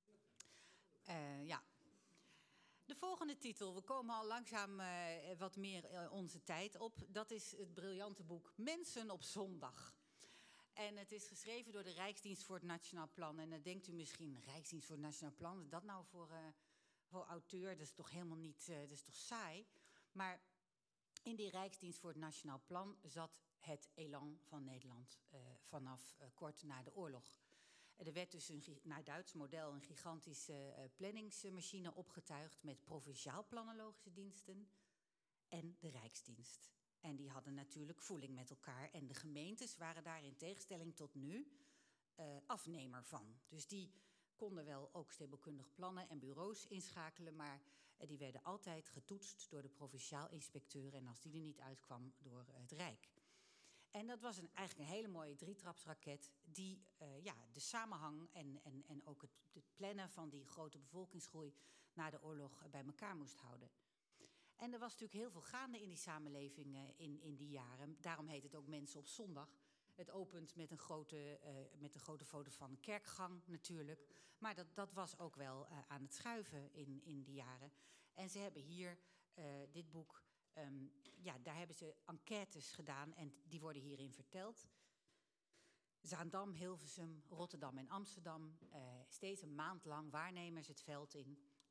Uh, ja. De volgende titel, we komen al langzaam uh, wat meer uh, onze tijd op. Dat is het briljante boek Mensen op zondag. En het is geschreven door de Rijksdienst voor het Nationaal Plan. En dan denkt u misschien, Rijksdienst voor het Nationaal Plan, is dat nou voor, uh, voor auteur? Dat is toch helemaal niet, uh, dat is toch saai? Maar in die Rijksdienst voor het Nationaal Plan zat het elan van Nederland uh, vanaf uh, kort na de oorlog. Er werd dus een, naar Duits model een gigantische uh, planningsmachine opgetuigd met provinciaal planologische diensten en de Rijksdienst. En die hadden natuurlijk voeling met elkaar. En de gemeentes waren daar in tegenstelling tot nu uh, afnemer van. Dus die konden wel ook stedelkundig plannen en bureaus inschakelen, maar uh, die werden altijd getoetst door de provinciaal inspecteur en als die er niet uitkwam door uh, het Rijk. En dat was een, eigenlijk een hele mooie drietrapsraket die uh, ja, de samenhang en, en, en ook het, het plannen van die grote bevolkingsgroei na de oorlog uh, bij elkaar moest houden. En er was natuurlijk heel veel gaande in die samenleving uh, in, in die jaren. Daarom heet het ook Mensen op zondag. Het opent met een grote, uh, met een grote foto van een kerkgang natuurlijk. Maar dat, dat was ook wel uh, aan het schuiven in, in die jaren. En ze hebben hier uh, dit boek, um, ja, daar hebben ze enquêtes gedaan en die worden hierin verteld. Zaandam, Hilversum, Rotterdam en Amsterdam. Uh, steeds een maand lang waarnemers het veld in.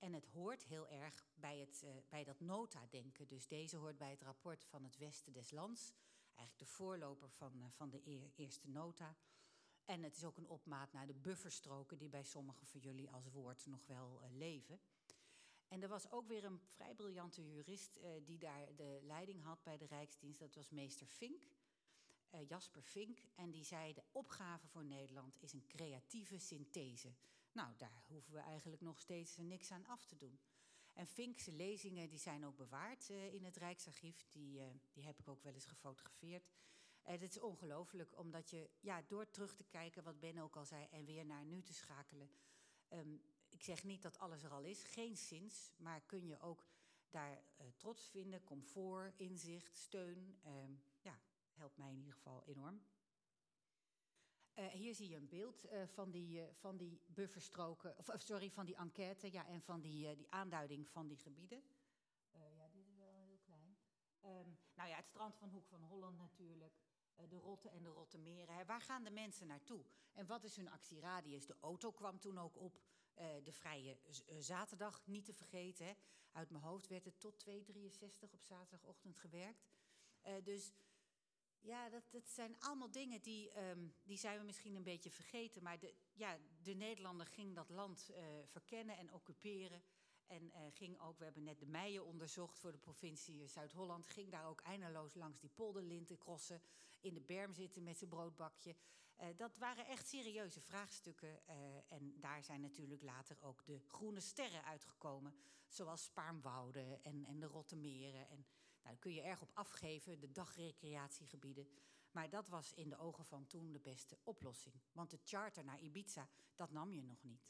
En het hoort heel erg bij, het, uh, bij dat nota-denken. Dus deze hoort bij het rapport van het Westen des Lands. Eigenlijk de voorloper van, uh, van de e- eerste nota. En het is ook een opmaat naar de bufferstroken die bij sommigen van jullie als woord nog wel uh, leven. En er was ook weer een vrij briljante jurist uh, die daar de leiding had bij de Rijksdienst. Dat was meester Vink, uh, Jasper Vink. En die zei, de opgave voor Nederland is een creatieve synthese. Nou, daar hoeven we eigenlijk nog steeds niks aan af te doen. En Vinkse lezingen die zijn ook bewaard uh, in het Rijksarchief. Die, uh, die heb ik ook wel eens gefotografeerd. Het uh, is ongelooflijk, omdat je ja, door terug te kijken, wat Ben ook al zei, en weer naar nu te schakelen. Um, ik zeg niet dat alles er al is, geen zins, maar kun je ook daar uh, trots vinden, comfort, inzicht, steun. Um, ja, helpt mij in ieder geval enorm. Uh, hier zie je een beeld uh, van, die, uh, van die bufferstroken, of, of sorry, van die enquête, ja, en van die, uh, die aanduiding van die gebieden. Uh, ja, dit is wel heel klein. Um, nou ja, het strand van Hoek van Holland natuurlijk, uh, de Rotte en de Rottemeren. Hè. Waar gaan de mensen naartoe? En wat is hun actieradius? De auto kwam toen ook op. Uh, de vrije z- uh, zaterdag, niet te vergeten. Hè. Uit mijn hoofd werd het tot twee uur drieënzestig op zaterdagochtend gewerkt. Uh, dus ja, dat, dat zijn allemaal dingen die, um, die zijn we misschien een beetje vergeten. Maar de, ja, de Nederlander ging dat land uh, verkennen en occuperen. En uh, ging ook, we hebben net de Meijen onderzocht voor de provincie Zuid-Holland. Ging daar ook eindeloos langs die polderlinten crossen. In de berm zitten met zijn broodbakje. Uh, dat waren echt serieuze vraagstukken. Uh, en daar zijn natuurlijk later ook de groene sterren uitgekomen. Zoals Spaarnwoude en, en de Rottemeren. En nou, daar kun je erg op afgeven, de dagrecreatiegebieden. Maar dat was in de ogen van toen de beste oplossing. Want de charter naar Ibiza, dat nam je nog niet.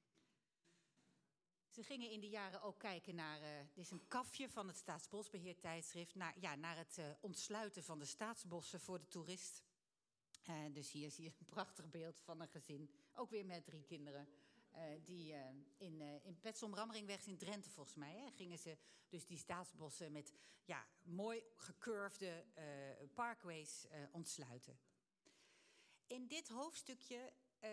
Ze gingen in die jaren ook kijken naar, uh, dit is een kafje van het Staatsbosbeheer tijdschrift, naar, ja, naar het uh, ontsluiten van de staatsbossen voor de toerist. Uh, dus hier zie je een prachtig beeld van een gezin, ook weer met drie kinderen. Uh, die uh, in, uh, in Petsom-Ramringweg in Drenthe volgens mij, hè, gingen ze dus die staatsbossen met ja, mooi gecurvede uh, parkways uh, ontsluiten. In dit hoofdstukje,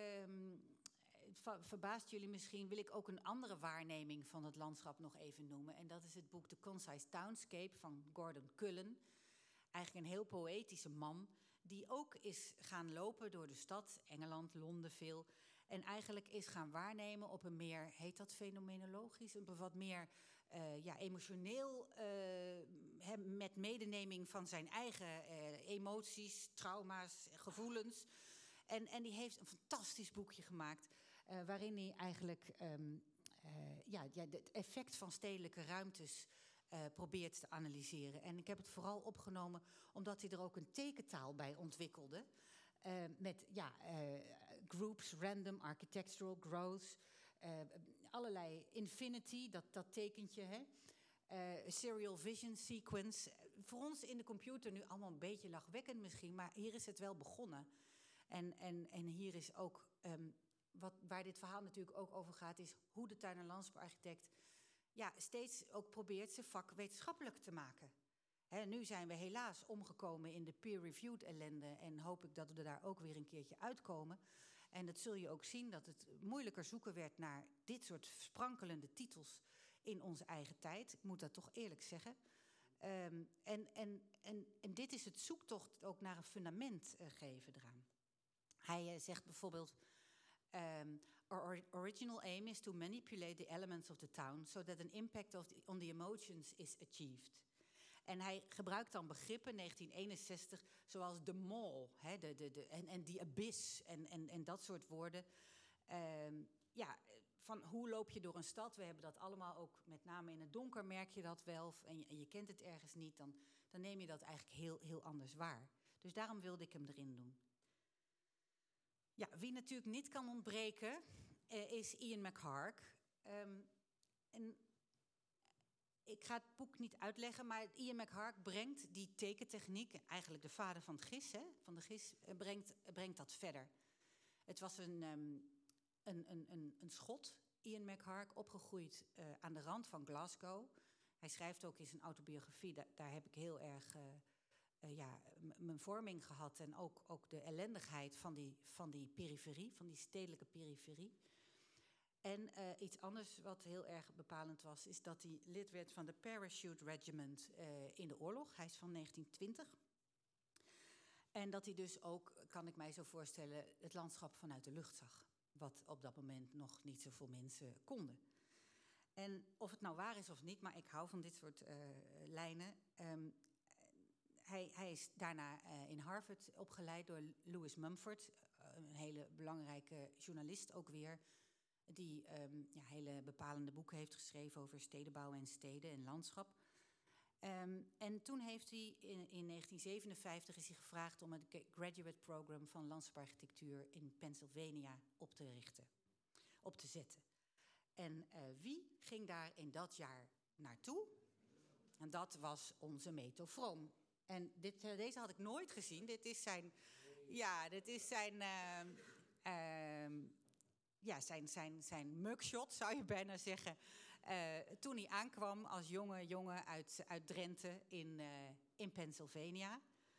um, ver, verbaast jullie misschien, wil ik ook een andere waarneming van het landschap nog even noemen. En dat is het boek The Concise Townscape van Gordon Cullen. Eigenlijk een heel poëtische man die ook is gaan lopen door de stad, Engeland, Londen veel. En eigenlijk is gaan waarnemen op een meer, heet dat fenomenologisch, een wat meer uh, ja, emotioneel, uh, he, met medeneming van zijn eigen uh, emoties, trauma's, gevoelens. En, en die heeft een fantastisch boekje gemaakt, uh, waarin hij eigenlijk um, uh, ja, ja, het effect van stedelijke ruimtes uh, probeert te analyseren. En ik heb het vooral opgenomen omdat hij er ook een tekentaal bij ontwikkelde. Uh, met ja, uh, groups, random, architectural, growth, uh, allerlei infinity, dat, dat tekentje, hè? Uh, serial vision sequence. Voor ons in de computer nu allemaal een beetje lachwekkend misschien, maar hier is het wel begonnen. En, en, en hier is ook, um, wat, waar dit verhaal natuurlijk ook over gaat, is hoe de tuin- en landschapsarchitect ja, steeds ook probeert zijn vak wetenschappelijk te maken. He, nu zijn we helaas omgekomen in de peer-reviewed ellende en hoop ik dat we er daar ook weer een keertje uitkomen. En dat zul je ook zien, dat het moeilijker zoeken werd naar dit soort sprankelende titels in onze eigen tijd. Ik moet dat toch eerlijk zeggen. Um, en, en, en, en dit is het zoektocht ook naar een fundament uh, geven eraan. Hij uh, zegt bijvoorbeeld, um, our original aim is to manipulate the elements of the town so that an impact of the, on the emotions is achieved. En hij gebruikt dan begrippen, negentien eenenzestig, zoals de mall, hè, de, de, de, en, en die abyss en, en, en dat soort woorden. Um, ja, van hoe loop je door een stad? We hebben dat allemaal ook, met name in het donker merk je dat wel. En je, en je kent het ergens niet, dan, dan neem je dat eigenlijk heel, heel anders waar. Dus daarom wilde ik hem erin doen. Ja, wie natuurlijk niet kan ontbreken, uh, is Ian McHarg. Um, en ik ga het boek niet uitleggen, maar Ian McHarg brengt die tekentechniek, eigenlijk de vader van het G I S, hè, van de G I S, brengt, brengt dat verder. Het was een, um, een, een, een, een Schot, Ian McHarg, opgegroeid uh, aan de rand van Glasgow. Hij schrijft ook in zijn autobiografie, da- daar heb ik heel erg uh, uh, ja, m- mijn vorming gehad en ook, ook de ellendigheid van die, van die periferie, van die stedelijke periferie. En uh, iets anders wat heel erg bepalend was, is dat hij lid werd van de Parachute Regiment uh, in de oorlog. Hij is van negentien twintig. En dat hij dus ook, kan ik mij zo voorstellen, het landschap vanuit de lucht zag. Wat op dat moment nog niet zoveel mensen konden. En of het nou waar is of niet, maar ik hou van dit soort uh, lijnen. Um, hij, hij is daarna uh, in Harvard opgeleid door Lewis Mumford. Uh, een hele belangrijke journalist ook weer. Die um, ja, hele bepalende boeken heeft geschreven over stedenbouw en steden en landschap. Um, en toen heeft hij in, in negentien zevenenvijftig is hij gevraagd om het graduate program van landschaparchitectuur in Pennsylvania op te richten, op te zetten. En uh, wie ging daar in dat jaar naartoe? En dat was onze Meto Vroom. En dit, uh, deze had ik nooit gezien. Dit is zijn, ja, dit is zijn, uh, uh, ja, zijn, zijn, zijn mugshot, zou je bijna zeggen. Uh, toen hij aankwam als jonge jongen uit, uit Drenthe in, uh, in Pennsylvania.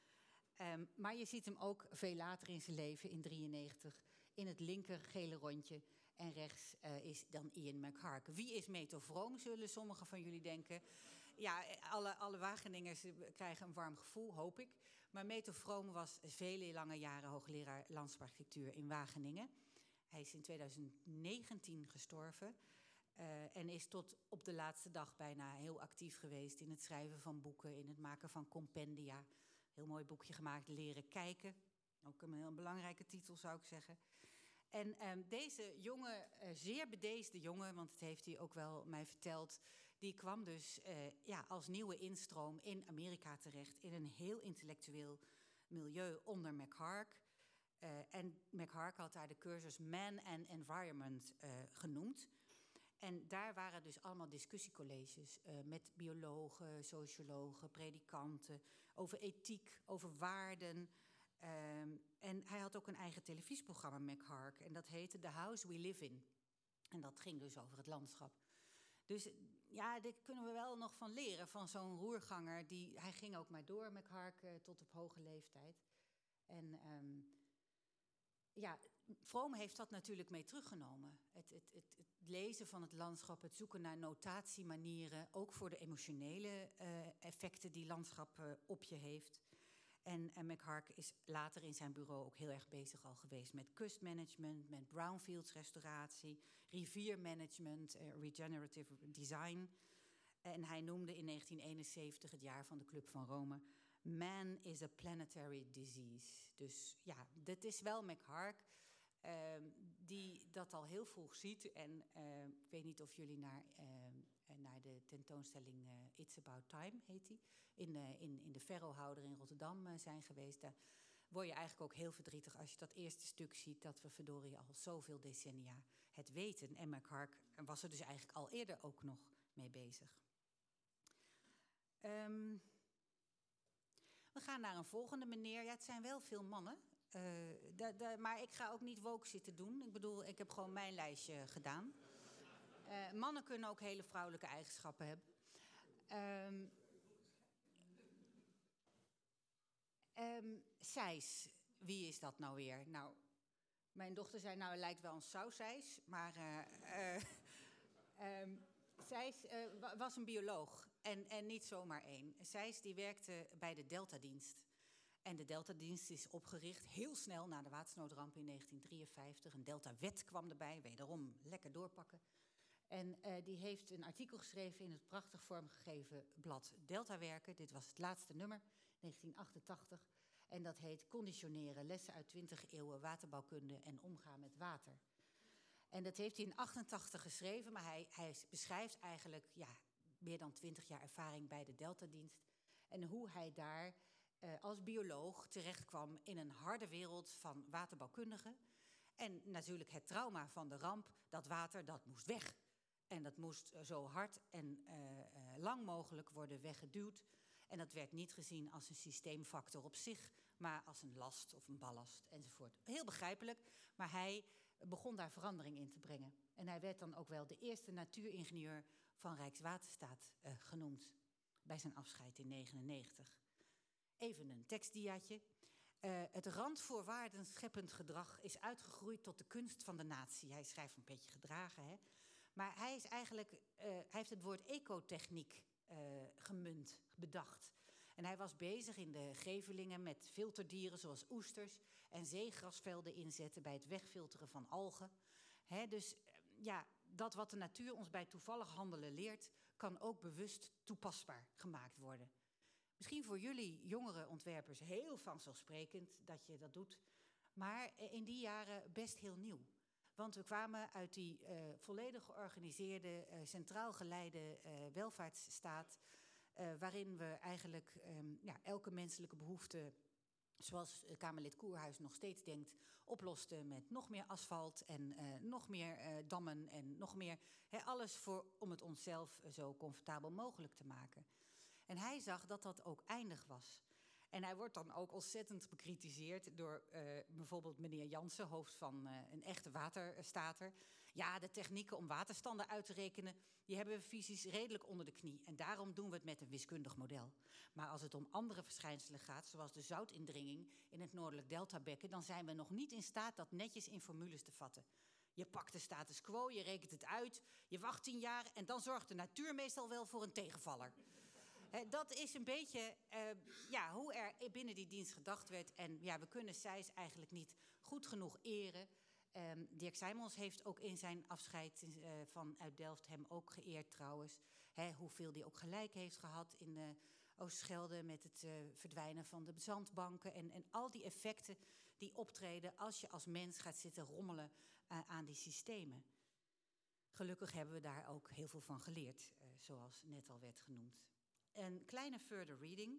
Um, maar je ziet hem ook veel later in zijn leven, in drieënnegentig, in het linker gele rondje. En rechts uh, is dan Ian McHarke. Wie is Meto Vroom, zullen sommigen van jullie denken. Ja, alle, alle Wageningers krijgen een warm gevoel, hoop ik. Maar Meto Vroom was vele lange jaren hoogleraar landschaparchitectuur in Wageningen. Hij is in tweeduizend negentien gestorven. Uh, en is tot op de laatste dag bijna heel actief geweest in het schrijven van boeken, in het maken van compendia. Heel mooi boekje gemaakt, Leren kijken. Ook een heel belangrijke titel, zou ik zeggen. En um, deze jonge, uh, zeer bedeesde jongen, want het heeft hij ook wel mij verteld, die kwam dus uh, ja, als nieuwe instroom in Amerika terecht, in een heel intellectueel milieu onder McHarke. Uh, en McHarke had daar de cursus Man and Environment uh, genoemd. En daar waren dus allemaal discussiecolleges uh, met biologen, sociologen, predikanten, over ethiek, over waarden. Um, en hij had ook een eigen televisieprogramma, McHarke, en dat heette The House We Live In. En dat ging dus over het landschap. Dus ja, dit kunnen we wel nog van leren, van zo'n roerganger. Die, hij ging ook maar door, McHarke, uh, tot op hoge leeftijd. En um, ja, Vroom heeft dat natuurlijk mee teruggenomen. Het, het, het, het lezen van het landschap, het zoeken naar notatiemanieren, ook voor de emotionele uh, effecten die landschap uh, op je heeft. En, en McHarke is later in zijn bureau ook heel erg bezig al geweest met kustmanagement, met brownfields restauratie, riviermanagement, uh, regenerative design. En hij noemde in negentien eenenzeventig, het jaar van de Club van Rome, Man is a planetary disease. Dus ja, dit is wel McHarke, uh, die dat al heel vroeg ziet. En uh, ik weet niet of jullie naar, uh, naar de tentoonstelling uh, It's About Time, heet die, in, uh, in, in de Verrohouder in Rotterdam uh, zijn geweest. Daar word je eigenlijk ook heel verdrietig als je dat eerste stuk ziet, dat we verdorie al zoveel decennia het weten. En McHarke was er dus eigenlijk al eerder ook nog mee bezig. Um, We gaan naar een volgende meneer. Ja, het zijn wel veel mannen. Uh, de, de, maar ik ga ook niet woke zitten doen. Ik bedoel, ik heb gewoon mijn lijstje gedaan. Uh, mannen kunnen ook hele vrouwelijke eigenschappen hebben. Um, um, Sijs, wie is dat nou weer? Nou, mijn dochter zei, nou, het lijkt wel een sausijs. Maar uh, uh, um, Sijs uh, was een bioloog. En, en niet zomaar één. Sijs die werkte bij de Deltadienst. En de Deltadienst is opgericht heel snel na de watersnoodramp in negentien drieënvijftig. Een Deltawet kwam erbij, wederom lekker doorpakken. En uh, die heeft een artikel geschreven in het prachtig vormgegeven blad Deltawerken. Dit was het laatste nummer, negentien achtentachtig. En dat heet Conditioneren, lessen uit twintig eeuwen waterbouwkunde en omgaan met water. En dat heeft hij in achtentachtig geschreven, maar hij, hij beschrijft eigenlijk ja, meer dan twintig jaar ervaring bij de Deltadienst. En hoe hij daar uh, als bioloog terechtkwam in een harde wereld van waterbouwkundigen. En natuurlijk het trauma van de ramp, dat water, dat moest weg. En dat moest zo hard en uh, uh, lang mogelijk worden weggeduwd. En dat werd niet gezien als een systeemfactor op zich, maar als een last of een ballast enzovoort. Heel begrijpelijk, maar hij begon daar verandering in te brengen. En hij werd dan ook wel de eerste natuuringenieur van Rijkswaterstaat uh, genoemd bij zijn afscheid in negentien negenennegentig. Even een tekstdiaatje. Uh, het randvoorwaarden scheppend gedrag is uitgegroeid tot de kunst van de natie. Hij schrijft een beetje gedragen, hè. Maar hij is eigenlijk, uh, hij heeft het woord ecotechniek uh, gemunt, bedacht. En hij was bezig in de Gevelingen met filterdieren zoals oesters en zeegrasvelden inzetten bij het wegfilteren van algen. He, dus ja, dat wat de natuur ons bij toevallig handelen leert, kan ook bewust toepasbaar gemaakt worden. Misschien voor jullie jongere ontwerpers heel vanzelfsprekend dat je dat doet, maar in die jaren best heel nieuw. Want we kwamen uit die uh, volledig georganiseerde, uh, centraal geleide uh, welvaartsstaat, Uh, waarin we eigenlijk um, ja, elke menselijke behoefte, zoals Kamerlid Koerhuis nog steeds denkt, oplosten met nog meer asfalt en uh, nog meer uh, dammen en nog meer, he, alles voor, om het onszelf zo comfortabel mogelijk te maken. En hij zag dat dat ook eindig was. En hij wordt dan ook ontzettend bekritiseerd door uh, bijvoorbeeld meneer Jansen, hoofd van uh, een echte waterstater. Ja, de technieken om waterstanden uit te rekenen, die hebben we fysisch redelijk onder de knie. En daarom doen we het met een wiskundig model. Maar als het om andere verschijnselen gaat, zoals de zoutindringing in het noordelijk deltabekken, dan zijn we nog niet in staat dat netjes in formules te vatten. Je pakt de status quo, je rekent het uit, je wacht tien jaar en dan zorgt de natuur meestal wel voor een tegenvaller. He, dat is een beetje uh, ja, hoe er binnen die dienst gedacht werd. En ja, we kunnen Sijs eigenlijk niet goed genoeg eren. Um, Dirk Sijmons heeft ook in zijn afscheid uh, van uit Delft hem ook geëerd trouwens. He, hoeveel die ook gelijk heeft gehad in uh, Oosterschelde met het uh, verdwijnen van de zandbanken. En, en al die effecten die optreden als je als mens gaat zitten rommelen uh, aan die systemen. Gelukkig hebben we daar ook heel veel van geleerd, uh, zoals net al werd genoemd. Een kleine further reading.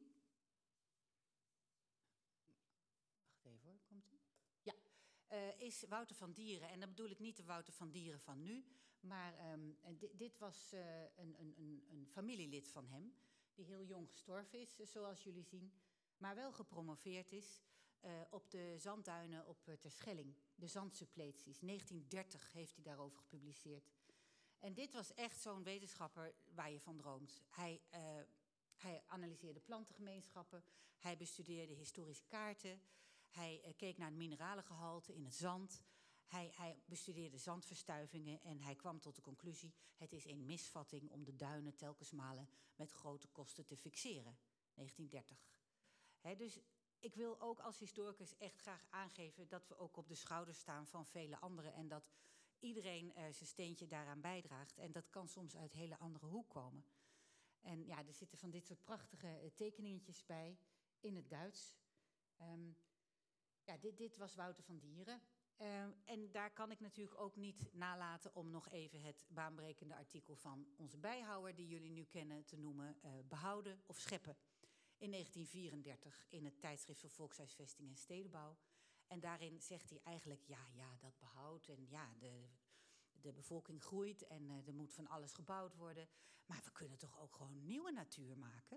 Wacht even hoor, komt ie? Ja, uh, is Wouter van Dieren. En dan bedoel ik niet de Wouter van Dieren van nu. Maar um, dit, dit was uh, een, een, een, een familielid van hem. Die heel jong gestorven is, zoals jullie zien. Maar wel gepromoveerd is uh, op de zandduinen op uh, Terschelling. De zandsuppleties. negentien dertig heeft hij daarover gepubliceerd. En dit was echt zo'n wetenschapper waar je van droomt. Hij... Uh, Hij analyseerde plantengemeenschappen, hij bestudeerde historische kaarten, hij uh, keek naar het mineralengehalte in het zand, hij, hij bestudeerde zandverstuivingen en hij kwam tot de conclusie: het is een misvatting om de duinen telkens malen met grote kosten te fixeren. negentien dertig. He, dus ik wil ook als historicus echt graag aangeven dat we ook op de schouders staan van vele anderen en dat iedereen uh, zijn steentje daaraan bijdraagt. En dat kan soms uit hele andere hoek komen. En ja, er zitten van dit soort prachtige uh, tekeningetjes bij in het Duits. Um, ja, dit, dit was Wouter van Dieren. Um, en daar kan ik natuurlijk ook niet nalaten om nog even het baanbrekende artikel van onze bijhouwer, die jullie nu kennen, te noemen, uh, Behouden of Scheppen. In negentien vierendertig in het tijdschrift voor Volkshuisvesting en Stedenbouw. En daarin zegt hij eigenlijk, ja, ja, dat behoud en ja, de... De bevolking groeit en uh, er moet van alles gebouwd worden. Maar we kunnen toch ook gewoon nieuwe natuur maken?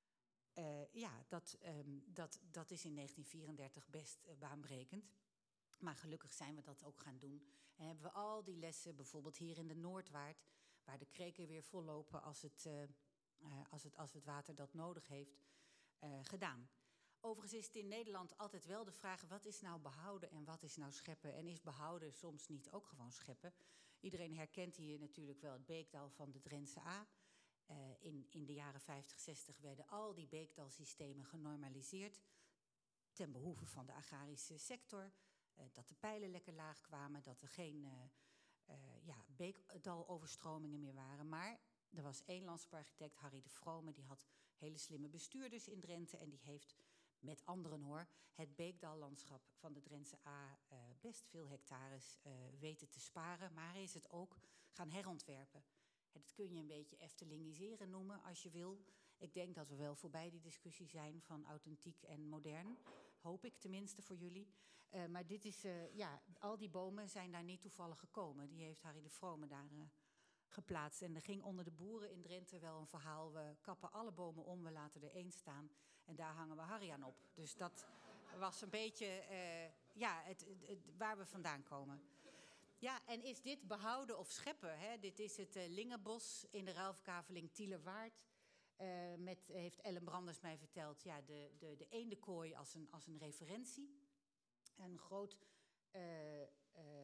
Uh, ja, dat, um, dat, dat is in negentien vierendertig best uh, baanbrekend. Maar gelukkig zijn we dat ook gaan doen. En hebben we al die lessen, bijvoorbeeld hier in de Noordwaard, waar de kreken weer vollopen als het, uh, uh, als het, als het water dat nodig heeft, uh, gedaan. Overigens is het in Nederland altijd wel de vraag, wat is nou behouden en wat is nou scheppen? En is behouden soms niet ook gewoon scheppen? Iedereen herkent hier natuurlijk wel het beekdal van de Drentse A. Uh, in, in de jaren vijftig, zestig werden al die beekdalsystemen genormaliseerd ten behoeve van de agrarische sector. Uh, dat de pijlen lekker laag kwamen, dat er geen uh, uh, ja, beekdaloverstromingen meer waren. Maar er was één landschaparchitect, Harry de Vrome, die had hele slimme bestuurders in Drenthe en die heeft met anderen hoor, het beekdallandschap van de Drentse A uh, best veel hectares uh, weten te sparen. Maar hij is het ook gaan herontwerpen. En dat kun je een beetje Eftelingiseren noemen als je wil. Ik denk dat we wel voorbij die discussie zijn van authentiek en modern. Hoop ik tenminste voor jullie. Uh, maar dit is, uh, ja, al die bomen zijn daar niet toevallig gekomen. Die heeft Harry de Vrome daar uh, geplaatst. En er ging onder de boeren in Drenthe wel een verhaal. We kappen alle bomen om, we laten er één staan. En daar hangen we Harry aan op. Dus dat was een beetje uh, ja, het, het, het, waar we vandaan komen. Ja, en is dit behouden of scheppen? Hè? Dit is het uh, Lingenbos in de ruilverkaveling Tielerwaard. Uh, met, heeft Ellen Branders mij verteld, ja, de, de, de eendenkooi als een, als een referentie. Een groot uh, uh,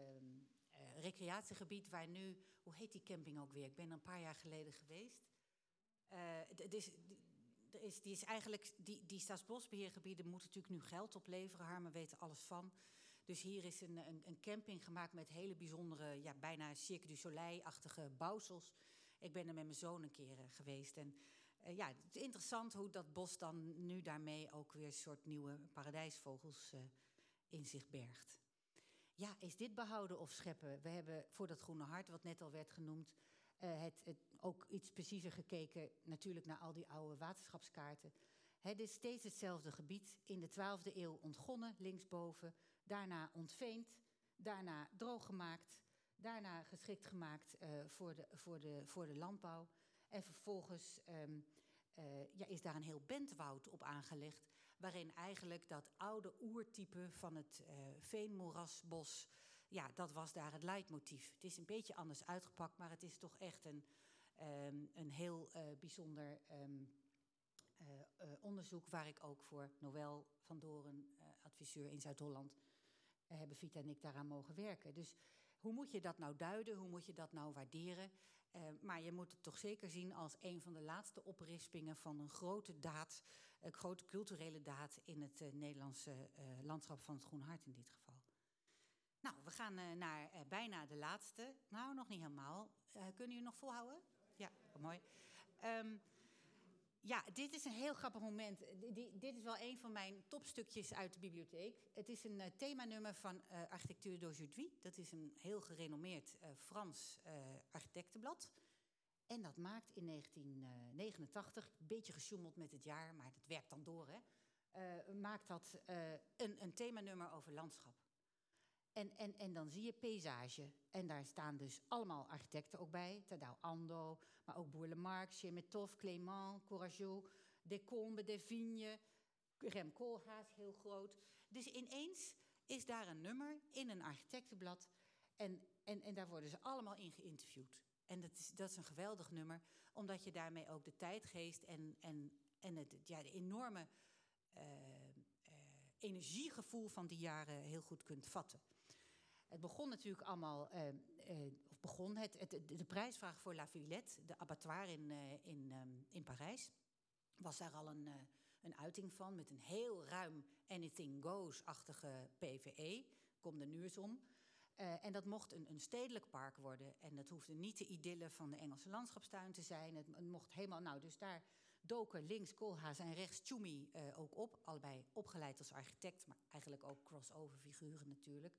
uh, recreatiegebied waar nu, hoe heet die camping ook weer? Ik ben er een paar jaar geleden geweest. Uh, d- is, d- is, die is eigenlijk, die, die staatsbosbeheergebieden moeten natuurlijk nu geld opleveren. Harmen weet er alles van. Dus hier is een, een, een camping gemaakt met hele bijzondere, ja, bijna Cirque du Soleil-achtige bouwsels. Ik ben er met mijn zoon een keer uh, geweest. En uh, ja, het is interessant hoe dat bos dan nu daarmee ook weer een soort nieuwe paradijsvogels uh, in zich bergt. Ja, is dit behouden of scheppen? We hebben voor dat Groene Hart, wat net al werd genoemd, uh, het, het ook iets preciezer gekeken natuurlijk naar al die oude waterschapskaarten. Het is steeds hetzelfde gebied, in de twaalfde eeuw ontgonnen, linksboven, daarna ontveend, daarna drooggemaakt, daarna geschikt gemaakt uh, voor, de, voor, de, voor de landbouw. En vervolgens um, uh, ja, is daar een heel bentwoud op aangelegd, waarin eigenlijk dat oude oertype van het uh, veenmoerasbos, ja, dat was daar het leidmotief. Het is een beetje anders uitgepakt, maar het is toch echt een, um, een heel uh, bijzonder um, uh, uh, onderzoek, waar ik ook voor Noël van Doren, uh, adviseur in Zuid-Holland, uh, hebben Vita en ik daaraan mogen werken. Dus hoe moet je dat nou duiden? Hoe moet je dat nou waarderen? Uh, maar je moet het toch zeker zien als een van de laatste oprispingen van een grote daad, een grote culturele daad in het uh, Nederlandse uh, landschap van het Groene Hart in dit geval. Nou, we gaan uh, naar uh, bijna de laatste. Nou, nog niet helemaal. Uh, kunnen jullie nog volhouden? Ja, ja, mooi. Um, ja, dit is een heel grappig moment. D- die, dit is wel een van mijn topstukjes uit de bibliotheek. Het is een uh, themanummer van uh, Architecture d'Aujourd'hui. Dat is een heel gerenommeerd uh, Frans uh, architectenblad. En dat maakt in negentien negenentachtig, een beetje gesjoemeld met het jaar, maar dat werkt dan door, hè, uh, maakt dat uh, een, een themanummer over landschap. En, en, en dan zie je paysage. En daar staan dus allemaal architecten ook bij. Tadao Ando, maar ook Bourle-Marx, Chemetov, Clément, Courageux, Descombes, Desvignes, Rem Koolhaas, heel groot. Dus ineens is daar een nummer in een architectenblad. En, en, en daar worden ze allemaal in geïnterviewd. En dat is, dat is een geweldig nummer, omdat je daarmee ook de tijdgeest en, en, en het ja, de enorme uh, uh, energiegevoel van die jaren heel goed kunt vatten. Het begon natuurlijk allemaal, uh, uh, of begon het, het, de, de prijsvraag voor La Villette, de abattoir in, uh, in, um, in Parijs, was daar al een, uh, een uiting van met een heel ruim anything goes-achtige P V E, kom er nu eens om. Uh, en dat mocht een, een stedelijk park worden. En dat hoefde niet de idylle van de Engelse landschapstuin te zijn. Het, het mocht helemaal, nou, dus daar doken links Koolhaas en rechts Tjoemi uh, ook op. Allebei opgeleid als architect, maar eigenlijk ook crossover figuren natuurlijk.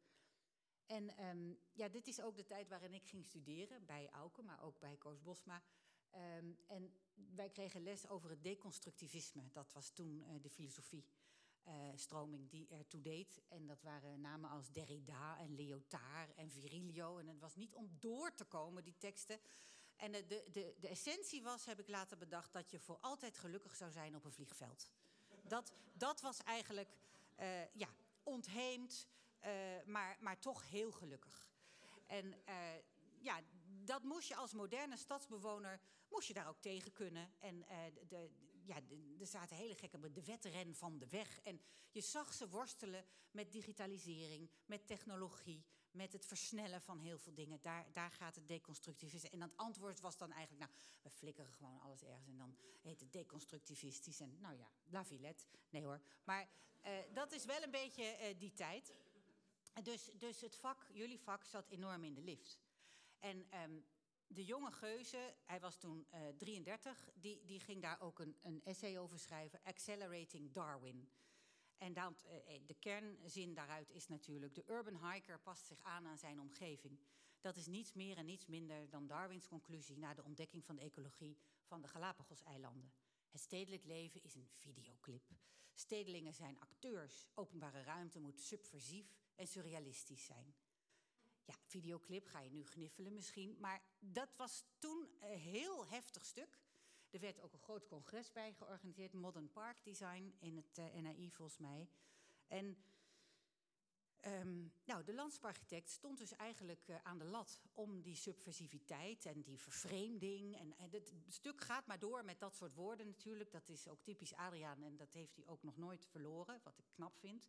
En um, ja, dit is ook de tijd waarin ik ging studeren, bij Auke, maar ook bij Koos Bosma. Um, en wij kregen les over het deconstructivisme. Dat was toen uh, de filosofie. Uh, stroming die ertoe deed. En dat waren namen als Derrida en Lyotard en Virilio. En het was niet om door te komen, die teksten. En de, de, de, de essentie was, heb ik later bedacht, dat je voor altijd gelukkig zou zijn op een vliegveld. Dat, dat was eigenlijk, uh, ja, ontheemd, uh, maar, maar toch heel gelukkig. En uh, ja, dat moest je als moderne stadsbewoner, moest je daar ook tegen kunnen. En uh, de, de, ja, de, er zaten hele gekke, de wedren van de weg. En je zag ze worstelen met digitalisering, met technologie, met het versnellen van heel veel dingen. Daar, daar gaat het deconstructivisme. En het antwoord was dan eigenlijk, nou, we flikkeren gewoon alles ergens. En dan heet het deconstructivistisch. En nou ja, La Villette. Nee hoor. Maar uh, dat is wel een beetje uh, die tijd. Dus, dus het vak, jullie vak, zat enorm in de lift. En um, de jonge geuze, hij was toen uh, drieëndertig, die, die ging daar ook een, een essay over schrijven, Accelerating Darwin. En dat, uh, de kernzin daaruit is natuurlijk, de urban hiker past zich aan aan zijn omgeving. Dat is niets meer en niets minder dan Darwins conclusie na de ontdekking van de ecologie van de Galapagoseilanden. Het stedelijk leven is een videoclip. Stedelingen zijn acteurs. Openbare ruimte moet subversief en surrealistisch zijn. Ja, videoclip, ga je nu gniffelen misschien. Maar dat was toen een heel heftig stuk. Er werd ook een groot congres bij georganiseerd. Modern Park Design in het uh, N A I volgens mij. En Um, nou, de landschaparchitect stond dus eigenlijk uh, aan de lat om die subversiviteit en die vervreemding. En, en het stuk gaat maar door met dat soort woorden natuurlijk. Dat is ook typisch Adriaan en dat heeft hij ook nog nooit verloren, wat ik knap vind.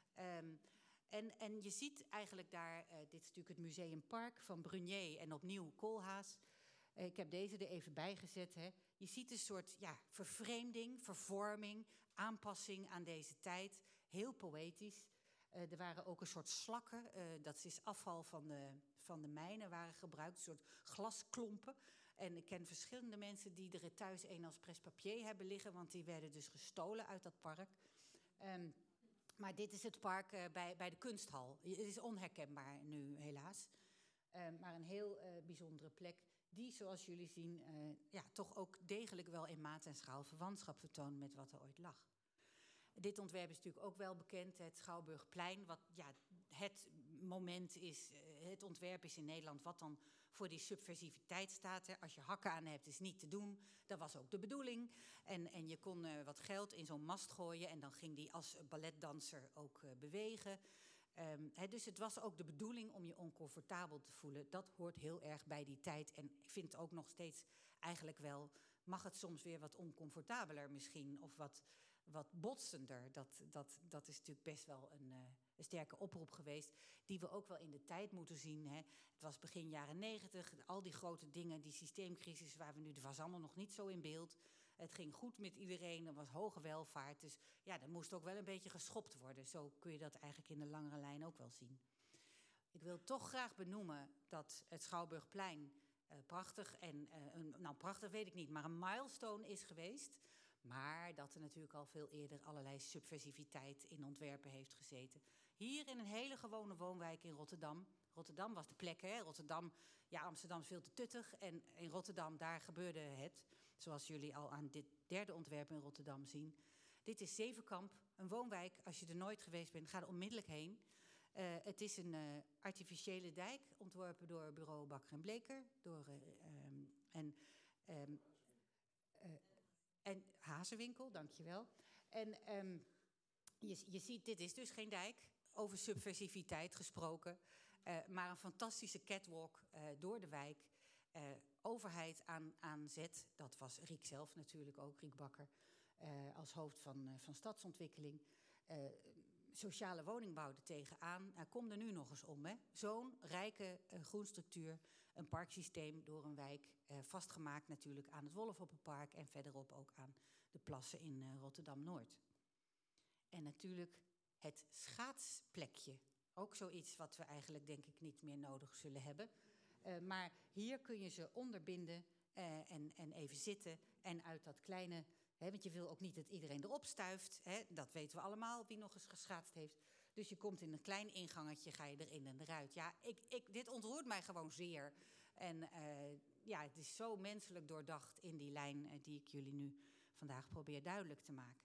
Um, en, en je ziet eigenlijk daar, uh, dit is natuurlijk het Museumpark van Brunier en opnieuw Koolhaas. Uh, ik heb deze er even bij gezet. Hè. Je ziet een soort ja, vervreemding, vervorming, aanpassing aan deze tijd. Heel poëtisch. Uh, er waren ook een soort slakken, uh, dat is afval van de, van de mijnen, waren gebruikt, een soort glasklompen. En ik ken verschillende mensen die er thuis een als presse-papier hebben liggen, want die werden dus gestolen uit dat park. Um, maar dit is het park uh, bij, bij de kunsthal. Het is onherkenbaar nu, helaas. Uh, maar een heel uh, bijzondere plek, die, zoals jullie zien, uh, ja, toch ook degelijk wel in maat en schaal verwantschap vertoont met wat er ooit lag. Dit ontwerp is natuurlijk ook wel bekend, het Schouwburgplein, wat ja, het moment is, het ontwerp is in Nederland wat dan voor die subversiviteit staat. Hè. Als je hakken aan hebt, is niet te doen. Dat was ook de bedoeling. En, en je kon uh, wat geld in zo'n mast gooien en dan ging die als balletdanser ook uh, bewegen. Um, he, dus het was ook de bedoeling om je oncomfortabel te voelen. Dat hoort heel erg bij die tijd. En ik vind ook nog steeds eigenlijk wel, mag het soms weer wat oncomfortabeler misschien, of wat... wat botsender. Dat, dat, dat is natuurlijk best wel een, uh, een sterke oproep geweest, die we ook wel in de tijd moeten zien. Hè. Het was begin jaren negentig, al die grote dingen, die systeemcrisis waar we nu, dat was allemaal nog niet zo in beeld. Het ging goed met iedereen, er was hoge welvaart. Dus ja, er moest ook wel een beetje geschopt worden. Zo kun je dat eigenlijk in de langere lijn ook wel zien. Ik wil toch graag benoemen dat het Schouwburgplein uh, prachtig en, uh, een, nou prachtig weet ik niet, maar een milestone is geweest. Maar dat er natuurlijk al veel eerder allerlei subversiviteit in ontwerpen heeft gezeten. Hier in een hele gewone woonwijk in Rotterdam. Rotterdam was de plek, hè? Rotterdam, ja, Amsterdam is veel te tuttig. En in Rotterdam, daar gebeurde het. Zoals jullie al aan dit derde ontwerp in Rotterdam zien. Dit is Zevenkamp, een woonwijk. Als je er nooit geweest bent, ga er onmiddellijk heen. Uh, het is een uh, artificiële dijk, ontworpen door bureau Bakker en Bleker. Door, uh, um, en... Um, uh, En Hazewinkel, dankjewel. En um, je, je ziet, dit is dus geen dijk, over subversiviteit gesproken. Uh, maar een fantastische catwalk uh, door de wijk. Uh, overheid aan, aan zet, dat was Riek zelf natuurlijk ook, Riek Bakker. Uh, als hoofd van, uh, van stadsontwikkeling. Uh, sociale woningbouw er tegenaan. Nou, kom er nu nog eens om. Zo'n rijke uh, groenstructuur, een parksysteem door een wijk. Uh, vastgemaakt natuurlijk aan het Wolfhoppenpark en verderop ook aan de plassen in uh, Rotterdam-Noord. En natuurlijk het schaatsplekje. Ook zoiets wat we eigenlijk denk ik niet meer nodig zullen hebben. Uh, maar hier kun je ze onderbinden uh, en, en even zitten en uit dat kleine... He, want je wil ook niet dat iedereen erop stuift. He, dat weten we allemaal, wie nog eens geschaatst heeft. Dus je komt in een klein ingangetje, ga je erin en eruit. Ja, ik, ik, dit ontroert mij gewoon zeer. En uh, ja, het is zo menselijk doordacht in die lijn uh, die ik jullie nu vandaag probeer duidelijk te maken.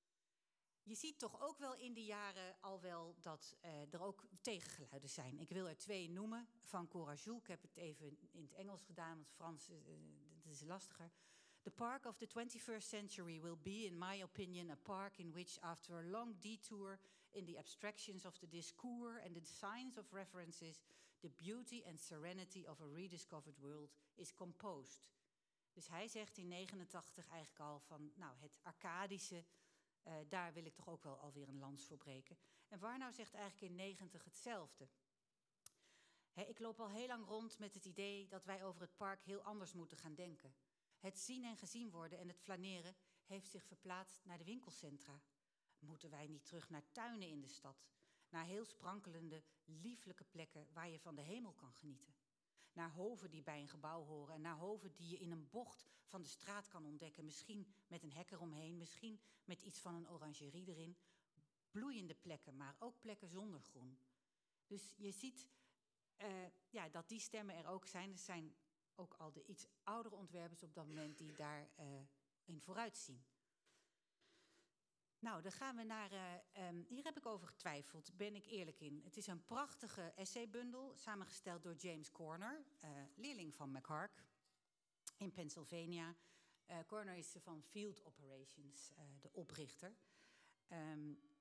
Je ziet toch ook wel in die jaren al wel dat uh, er ook tegengeluiden zijn. Ik wil er twee noemen. Van Courajou, ik heb het even in het Engels gedaan, want Frans uh, dat is lastiger. The park of the twenty-first century will be, in my opinion, a park in which, after a long detour in the abstractions of the discours and the signs of references, the beauty and serenity of a rediscovered world is composed. Dus hij zegt in negenentachtig eigenlijk al van, nou, het arcadische, uh, daar wil ik toch ook wel alweer een lans voor breken. En Warnau zegt eigenlijk in negentig hetzelfde. He, ik loop al heel lang rond met het idee dat wij over het park heel anders moeten gaan denken. Het zien en gezien worden en het flaneren heeft zich verplaatst naar de winkelcentra. Moeten wij niet terug naar tuinen in de stad? Naar heel sprankelende, lieflijke plekken waar je van de hemel kan genieten. Naar hoven die bij een gebouw horen en naar hoven die je in een bocht van de straat kan ontdekken. Misschien met een hek eromheen, misschien met iets van een orangerie erin. Bloeiende plekken, maar ook plekken zonder groen. Dus je ziet uh, ja, dat die stemmen er ook zijn. Er zijn ook al de iets oudere ontwerpers op dat moment die daarin uh, vooruit zien. Nou, dan gaan we naar... Uh, um, hier heb ik over getwijfeld, ben ik eerlijk in. Het is een prachtige essaybundel, samengesteld door James Corner, uh, leerling van McHark in Pennsylvania. Uh, Corner is van Field Operations, uh, de oprichter. Um,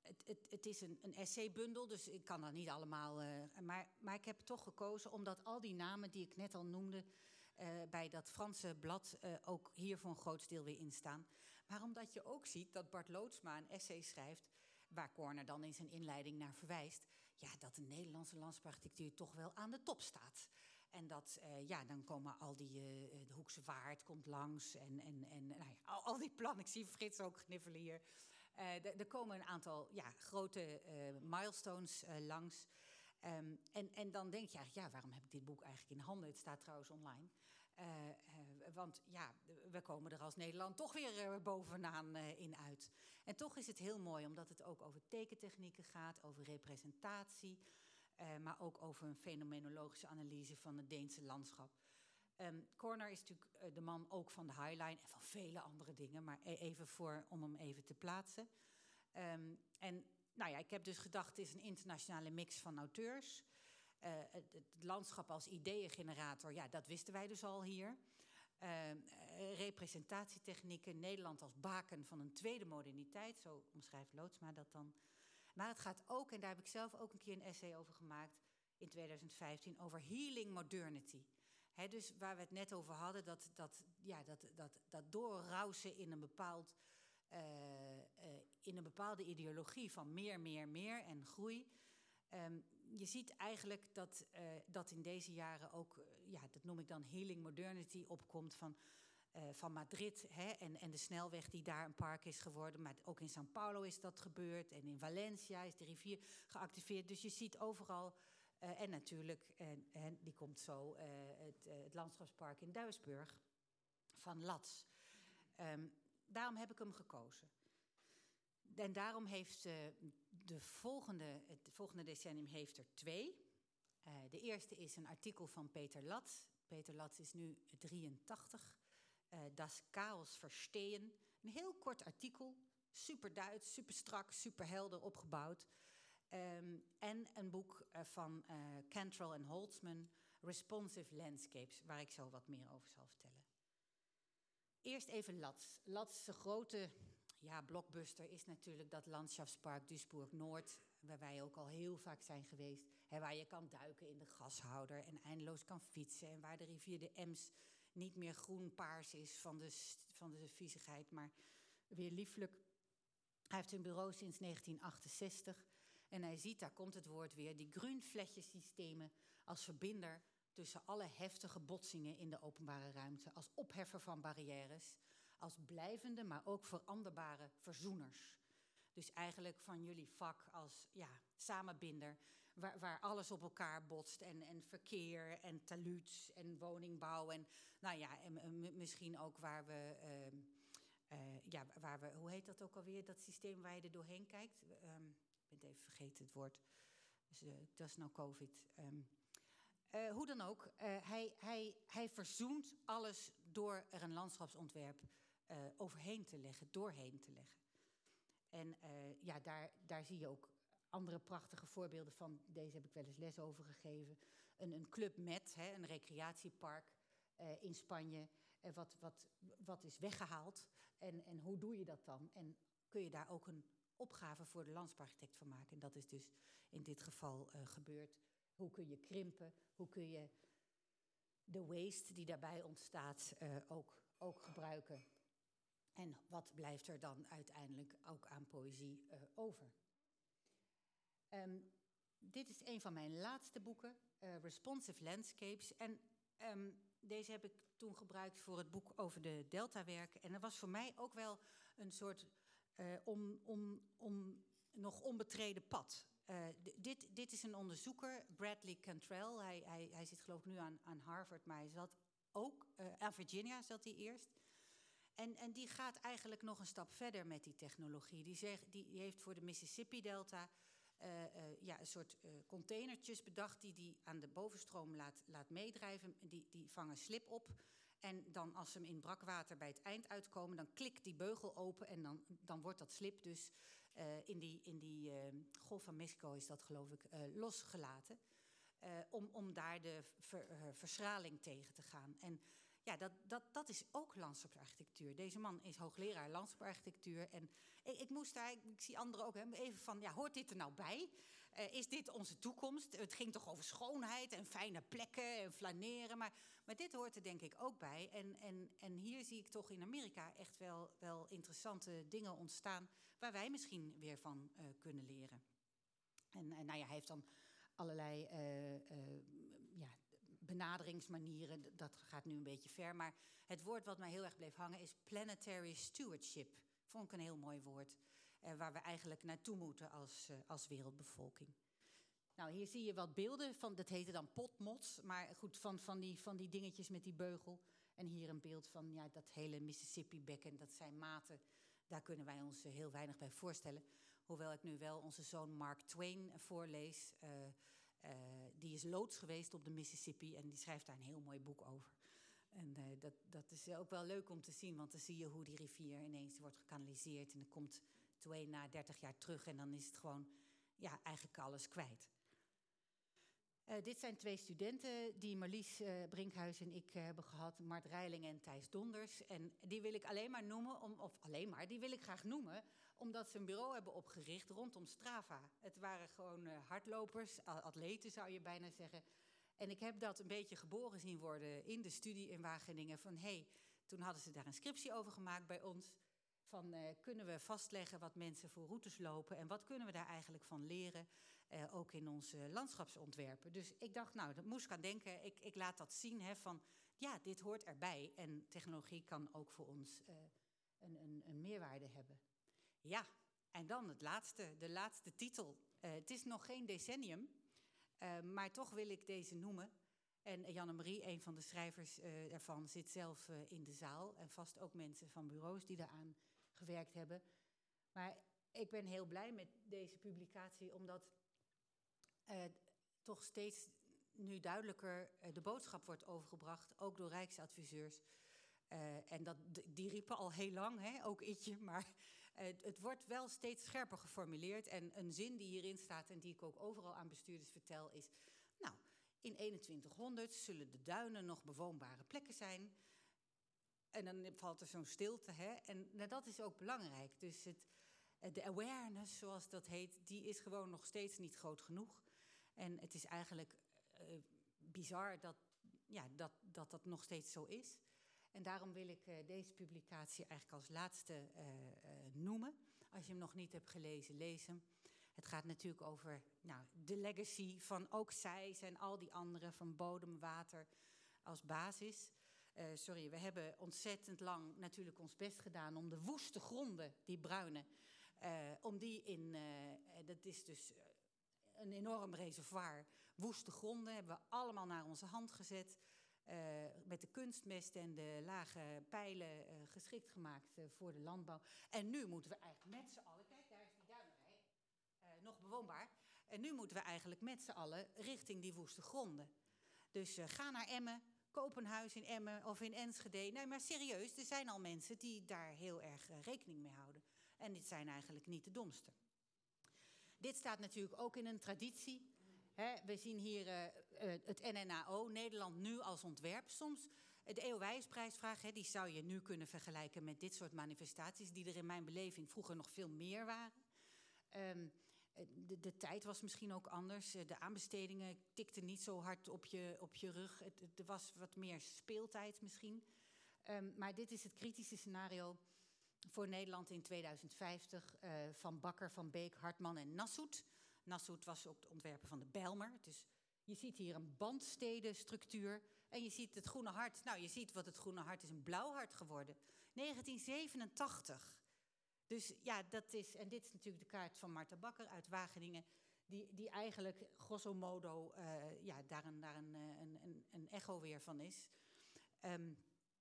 het, het, het is een, een essaybundel, dus ik kan dat niet allemaal... Uh, maar, maar ik heb toch gekozen omdat al die namen die ik net al noemde... Uh, bij dat Franse blad uh, ook hier voor een groot deel weer in staan. Maar omdat je ook ziet dat Bart Loodsma een essay schrijft... waar Corner dan in zijn inleiding naar verwijst... ja, dat de Nederlandse landschapsarchitectuur toch wel aan de top staat... En dat, uh, ja, dan komen al die, uh, de Hoekse Waard komt langs en, en, en nou ja, al, al die plannen. Ik zie Frits ook gniffelen hier. Uh, er komen een aantal ja, grote uh, milestones uh, langs. Um, en, en dan denk je eigenlijk, ja, waarom heb ik dit boek eigenlijk in handen? Het staat trouwens online. Uh, uh, want ja, we komen er als Nederland toch weer uh, bovenaan uh, in uit. En toch is het heel mooi, omdat het ook over tekentechnieken gaat, over representatie... Uh, maar ook over een fenomenologische analyse van het Deense landschap. Um, Corner is natuurlijk uh, de man ook van de Highline en van vele andere dingen, maar even voor, om hem even te plaatsen. Um, en nou ja, ik heb dus gedacht, het is een internationale mix van auteurs. Uh, het, het landschap als ideeëngenerator, ja, dat wisten wij dus al hier. Uh, uh, representatietechnieken, Nederland als baken van een tweede moderniteit, zo omschrijft Loodsma dat dan. Maar het gaat ook, en daar heb ik zelf ook een keer een essay over gemaakt... in tweeduizend vijftien, over healing modernity. He, dus waar we het net over hadden, dat, dat, ja, dat, dat, dat doorrausen in een, bepaald, uh, uh, in een bepaalde ideologie... van meer, meer, meer en groei. Um, je ziet eigenlijk dat, uh, dat in deze jaren ook... Uh, ja, dat noem ik dan healing modernity, opkomt van... Uh, van Madrid hè, en, en de snelweg die daar een park is geworden. Maar ook in São Paulo is dat gebeurd. En in Valencia is de rivier geactiveerd. Dus je ziet overal... Uh, en natuurlijk, en, en die komt zo, uh, het, uh, het landschapspark in Duisburg van Lats. Um, daarom heb ik hem gekozen. En daarom heeft uh, de volgende, het volgende decennium heeft er twee. Uh, de eerste is een artikel van Peter Lats. Peter Lats is nu drieëntachtig. Uh, Das Chaos Verstehen. Een heel kort artikel, super Duits, super strak, super helder opgebouwd. Um, en een boek uh, van uh, Cantrell en Holtzman, Responsive Landscapes, waar ik zo wat meer over zal vertellen. Eerst even Lats. Lats' grote ja, blockbuster is natuurlijk dat landschapspark Duisburg-Noord, waar wij ook al heel vaak zijn geweest. Hè, waar je kan duiken in de gashouder en eindeloos kan fietsen. En waar de rivier de Ems niet meer groen-paars is van de, van de viezigheid, maar weer lieflijk. Hij heeft een bureau sinds negentien achtenzestig en hij ziet, daar komt het woord weer, die groenvletjesystemen als verbinder tussen alle heftige botsingen in de openbare ruimte, als opheffer van barrières, als blijvende, maar ook veranderbare verzoeners. Dus eigenlijk van jullie vak als ja, samenbinder, waar, waar alles op elkaar botst en, en verkeer en taluuts en woningbouw en nou ja, en, en misschien ook waar we, uh, uh, ja, waar we, hoe heet dat ook alweer, dat systeem waar je er doorheen kijkt? Um, ik ben het even vergeten het woord. Dus uh, dat is nou COVID. Um, uh, hoe dan ook, uh, hij, hij, hij verzoent alles door er een landschapsontwerp uh, overheen te leggen, doorheen te leggen. En uh, ja, daar, daar zie je ook andere prachtige voorbeelden van. Deze heb ik wel eens les over gegeven. Een, een Club Med, hè, een recreatiepark uh, in Spanje, uh, wat, wat, wat is weggehaald. En, en hoe doe je dat dan? En kun je daar ook een opgave voor de landschapsarchitect van maken? En dat is dus in dit geval uh, gebeurd. Hoe kun je krimpen? Hoe kun je de waste die daarbij ontstaat uh, ook, ook gebruiken? En wat blijft er dan uiteindelijk ook aan poëzie uh, over? Um, dit is een van mijn laatste boeken, uh, Responsive Landscapes. En um, deze heb ik toen gebruikt voor het boek over de deltawerken. En dat was voor mij ook wel een soort uh, om, om, om nog onbetreden pad. Uh, d- dit, dit is een onderzoeker, Bradley Cantrell. Hij, hij, hij zit geloof ik nu aan, aan Harvard, maar hij zat ook, uh, aan Virginia zat hij eerst. En, en die gaat eigenlijk nog een stap verder met die technologie. Die, zeg, die, die heeft voor de Mississippi-delta uh, uh, ja, een soort uh, containertjes bedacht die die aan de bovenstroom laat, laat meedrijven. Die, die vangen slip op. En dan als ze hem in brakwater bij het eind uitkomen, dan klikt die beugel open en dan, dan wordt dat slip dus uh, in die, in die uh, Golf van Mexico is dat geloof ik uh, losgelaten. Uh, om, om daar de ver, uh, verschraling tegen te gaan. En ja, dat, dat, dat is ook landschapsarchitectuur. Deze man is hoogleraar landschapsarchitectuur. En ik, ik moest daar, ik zie anderen ook, hè, even van, ja, hoort dit er nou bij? Uh, is dit onze toekomst? Het ging toch over schoonheid en fijne plekken en flaneren. Maar, maar dit hoort er denk ik ook bij. En, en, en hier zie ik toch in Amerika echt wel, wel interessante dingen ontstaan waar wij misschien weer van uh, kunnen leren. En, en nou ja, hij heeft dan allerlei uh, uh, ja, benaderingsmanieren. Dat gaat nu een beetje ver. Maar het woord wat mij heel erg bleef hangen is planetary stewardship. Vond ik een heel mooi woord. Uh, waar we eigenlijk naartoe moeten als, uh, als wereldbevolking. Nou, hier zie je wat beelden van, dat heette dan potmods. Maar goed, van, van, die, van die dingetjes met die beugel. En hier een beeld van ja, dat hele Mississippi-bekken. Dat zijn maten. Daar kunnen wij ons uh, heel weinig bij voorstellen. Hoewel ik nu wel onze zoon Mark Twain uh, voorlees. Uh, uh, die is loods geweest op de Mississippi. En die schrijft daar een heel mooi boek over. En uh, dat, dat is ook wel leuk om te zien. Want dan zie je hoe die rivier ineens wordt gekanaliseerd. En dan komt Twain na dertig jaar terug. En dan is het gewoon ja, eigenlijk alles kwijt. Uh, dit zijn twee studenten die Marlies uh, Brinkhuis en ik uh, hebben gehad. Mart Reiling en Thijs Donders. En die wil ik alleen maar noemen, om, of alleen maar, die wil ik graag noemen... omdat ze een bureau hebben opgericht rondom Strava. Het waren gewoon uh, hardlopers, atleten zou je bijna zeggen. En ik heb dat een beetje geboren zien worden in de studie in Wageningen. Van hé, hey, toen hadden ze daar een scriptie over gemaakt bij ons. Van uh, kunnen we vastleggen wat mensen voor routes lopen... en wat kunnen we daar eigenlijk van leren... Uh, ook in onze landschapsontwerpen. Dus ik dacht, nou, dat moest ik aan denken. Ik, ik laat dat zien, hè, van ja, dit hoort erbij. En technologie kan ook voor ons uh, een, een, een meerwaarde hebben. Ja, en dan het laatste, de laatste titel. Uh, het is nog geen decennium, uh, maar toch wil ik deze noemen. En Janne-Marie, een van de schrijvers uh, ervan, zit zelf uh, in de zaal. En vast ook mensen van bureaus die daaraan gewerkt hebben. Maar ik ben heel blij met deze publicatie, omdat... Uh, toch steeds nu duidelijker uh, de boodschap wordt overgebracht, ook door Rijksadviseurs. Uh, en dat, die riepen al heel lang, hè, ook Itje, maar uh, het wordt wel steeds scherper geformuleerd. En een zin die hierin staat en die ik ook overal aan bestuurders vertel is... nou, in eenentwintighonderd zullen de duinen nog bewoonbare plekken zijn. En dan valt er zo'n stilte, hè. En nou, dat is ook belangrijk. Dus het, de awareness, zoals dat heet, die is gewoon nog steeds niet groot genoeg. En het is eigenlijk uh, bizar dat, ja, dat, dat dat nog steeds zo is. En daarom wil ik uh, deze publicatie eigenlijk als laatste uh, uh, noemen. Als je hem nog niet hebt gelezen, lees hem. Het gaat natuurlijk over nou, de legacy van ook zij en al die anderen, van bodem, water als basis. Uh, sorry, we hebben ontzettend lang natuurlijk ons best gedaan om de woeste gronden, die bruine, uh, om die in, uh, dat is dus... Uh, een enorm reservoir woeste gronden hebben we allemaal naar onze hand gezet. Uh, met de kunstmest en de lage pijlen uh, geschikt gemaakt uh, voor de landbouw. En nu moeten we eigenlijk met z'n allen... Kijk, daar is die duinerij. Uh, nog bewoonbaar. En nu moeten we eigenlijk met z'n allen richting die woeste gronden. Dus uh, ga naar Emmen, koop een huis in Emmen of in Enschede. Nee, maar serieus, er zijn al mensen die daar heel erg uh, rekening mee houden. En dit zijn eigenlijk niet de domste. Dit staat natuurlijk ook in een traditie. He, we zien hier uh, uh, het N N A O, Nederland nu als ontwerp. Soms de Eeuwwijsprijsvraag, he, die zou je nu kunnen vergelijken met dit soort manifestaties... die er in mijn beleving vroeger nog veel meer waren. Um, de, de tijd was misschien ook anders. De aanbestedingen tikten niet zo hard op je, op je rug. Het, het, er was wat meer speeltijd misschien. Um, maar dit is het kritische scenario... voor Nederland in tweeduizend vijftig uh, van Bakker, Van Beek, Hartman en Nassoud. Nassoud was ook de ontwerper van de Bijlmer. Dus je ziet hier een bandstedenstructuur. En je ziet het Groene Hart. Nou, je ziet wat het Groene Hart is, een blauw hart geworden. negentien zevenentachtig. Dus ja, dat is... En dit is natuurlijk de kaart van Marta Bakker uit Wageningen... die, die eigenlijk grosso modo uh, ja, daar, een, daar een, een, een, een echo weer van is. Um,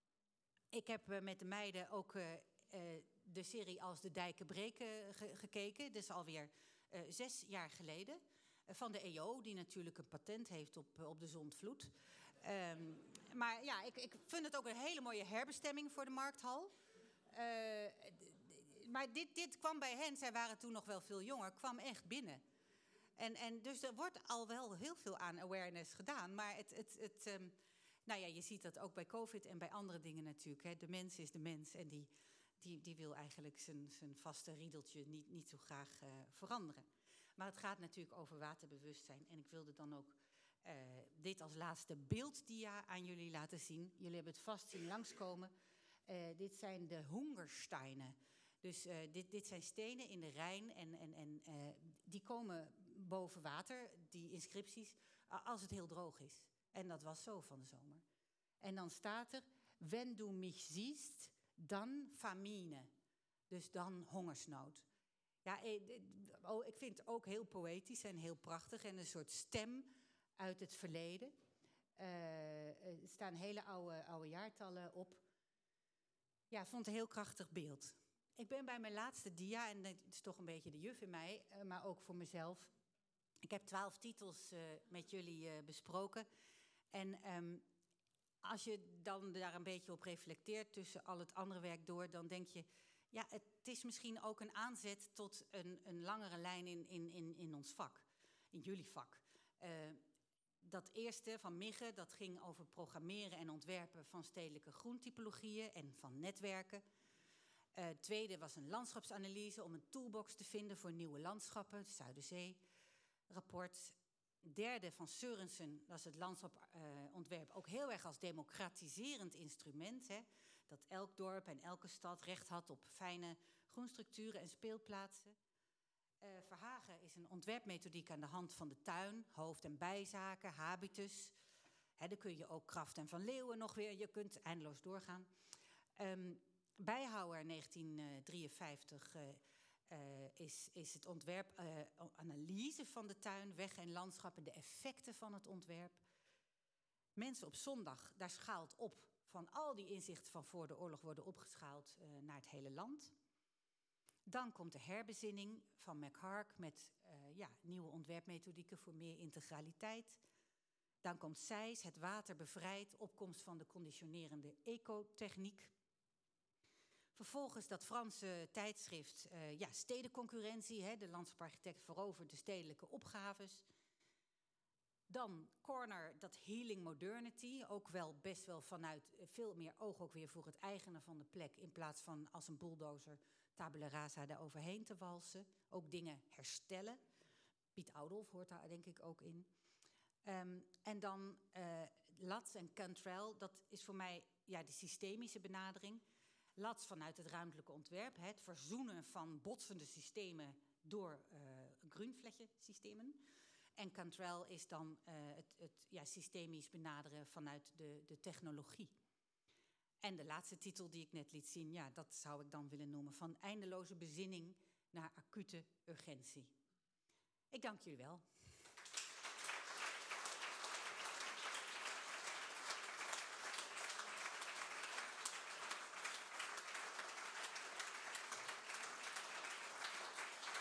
ik heb uh, met de meiden ook... Uh, Uh, de serie Als de dijken breken ge- gekeken. Dat is alweer uh, zes jaar geleden. Uh, van de E O, die natuurlijk een patent heeft op, uh, op de zondvloed. Um, maar ja, ik, ik vind het ook een hele mooie herbestemming voor de Markthal. Uh, d- maar dit, dit kwam bij hen, zij waren toen nog wel veel jonger, kwam echt binnen. En, en dus er wordt al wel heel veel aan awareness gedaan. Maar het, het, het, um, nou ja, je ziet dat ook bij COVID en bij andere dingen natuurlijk. Hè. De mens is de mens en die, die, die wil eigenlijk zijn, zijn vaste riedeltje niet, niet zo graag uh, veranderen. Maar het gaat natuurlijk over waterbewustzijn. En ik wilde dan ook uh, dit als laatste beelddia aan jullie laten zien. Jullie hebben het vast zien langskomen. Uh, dit zijn de Hungersteinen. Dus uh, dit, dit zijn stenen in de Rijn en, en, en uh, die komen boven water, die inscripties, uh, als het heel droog is. En dat was zo van de zomer. En dan staat er, wenn du mich siehst, dan famine. Dus dan hongersnood. Ja, oh, ik vind het ook heel poëtisch en heel prachtig en een soort stem uit het verleden. Uh, er staan hele oude, oude jaartallen op. Ja, ik vond het een heel krachtig beeld. Ik ben bij mijn laatste dia, en het is toch een beetje de juf in mij, uh, maar ook voor mezelf. Ik heb twaalf titels uh, met jullie uh, besproken. En um, als je dan daar een beetje op reflecteert tussen al het andere werk door, dan denk je, ja, het is misschien ook een aanzet tot een, een langere lijn in, in, in, in ons vak, in jullie vak. Uh, dat eerste van Migge, dat ging over programmeren en ontwerpen van stedelijke groentypologieën en van netwerken. Uh, het tweede was een landschapsanalyse om een toolbox te vinden voor nieuwe landschappen, het Zuiderzee-rapport. Derde van Sørensen, dat is het landschapontwerp, uh, ook heel erg als democratiserend instrument. Hè, dat elk dorp en elke stad recht had op fijne groenstructuren en speelplaatsen. Uh, Verhagen is een ontwerpmethodiek aan de hand van de tuin, hoofd- en bijzaken, habitus. Hè, dan kun je ook Kraft en Van Leeuwen nog weer, je kunt eindeloos doorgaan. Um, Bijhouwer negentien drieënvijftig uh, uh, is, is het ontwerp, uh, analyse van de tuin, weg- en landschap en de effecten van het ontwerp. Mensen op zondag, daar schaalt op van al die inzichten van voor de oorlog worden opgeschaald uh, naar het hele land. Dan komt de herbezinning van McHarg met uh, ja, nieuwe ontwerpmethodieken voor meer integraliteit. Dan komt Sijs, het water bevrijdt, opkomst van de conditionerende ecotechniek. Vervolgens dat Franse tijdschrift, uh, ja, stedenconcurrentie, hè, de landschaparchitect verovert de stedelijke opgaves. Dan Corner, dat healing modernity, ook wel best wel vanuit veel meer oog ook weer voor het eigenen van de plek, in plaats van als een bulldozer tabula rasa daar overheen te walsen. Ook dingen herstellen. Piet Oudolf hoort daar denk ik ook in. Um, en dan uh, Lats en Cantrell, dat is voor mij ja, de systemische benadering. Lats vanuit het ruimtelijke ontwerp, het verzoenen van botsende systemen door uh, groenvlekje-systemen. En Cantrell is dan uh, het, het ja, systemisch benaderen vanuit de, de technologie. En de laatste titel die ik net liet zien, ja, dat zou ik dan willen noemen, van eindeloze bezinning naar acute urgentie. Ik dank jullie wel.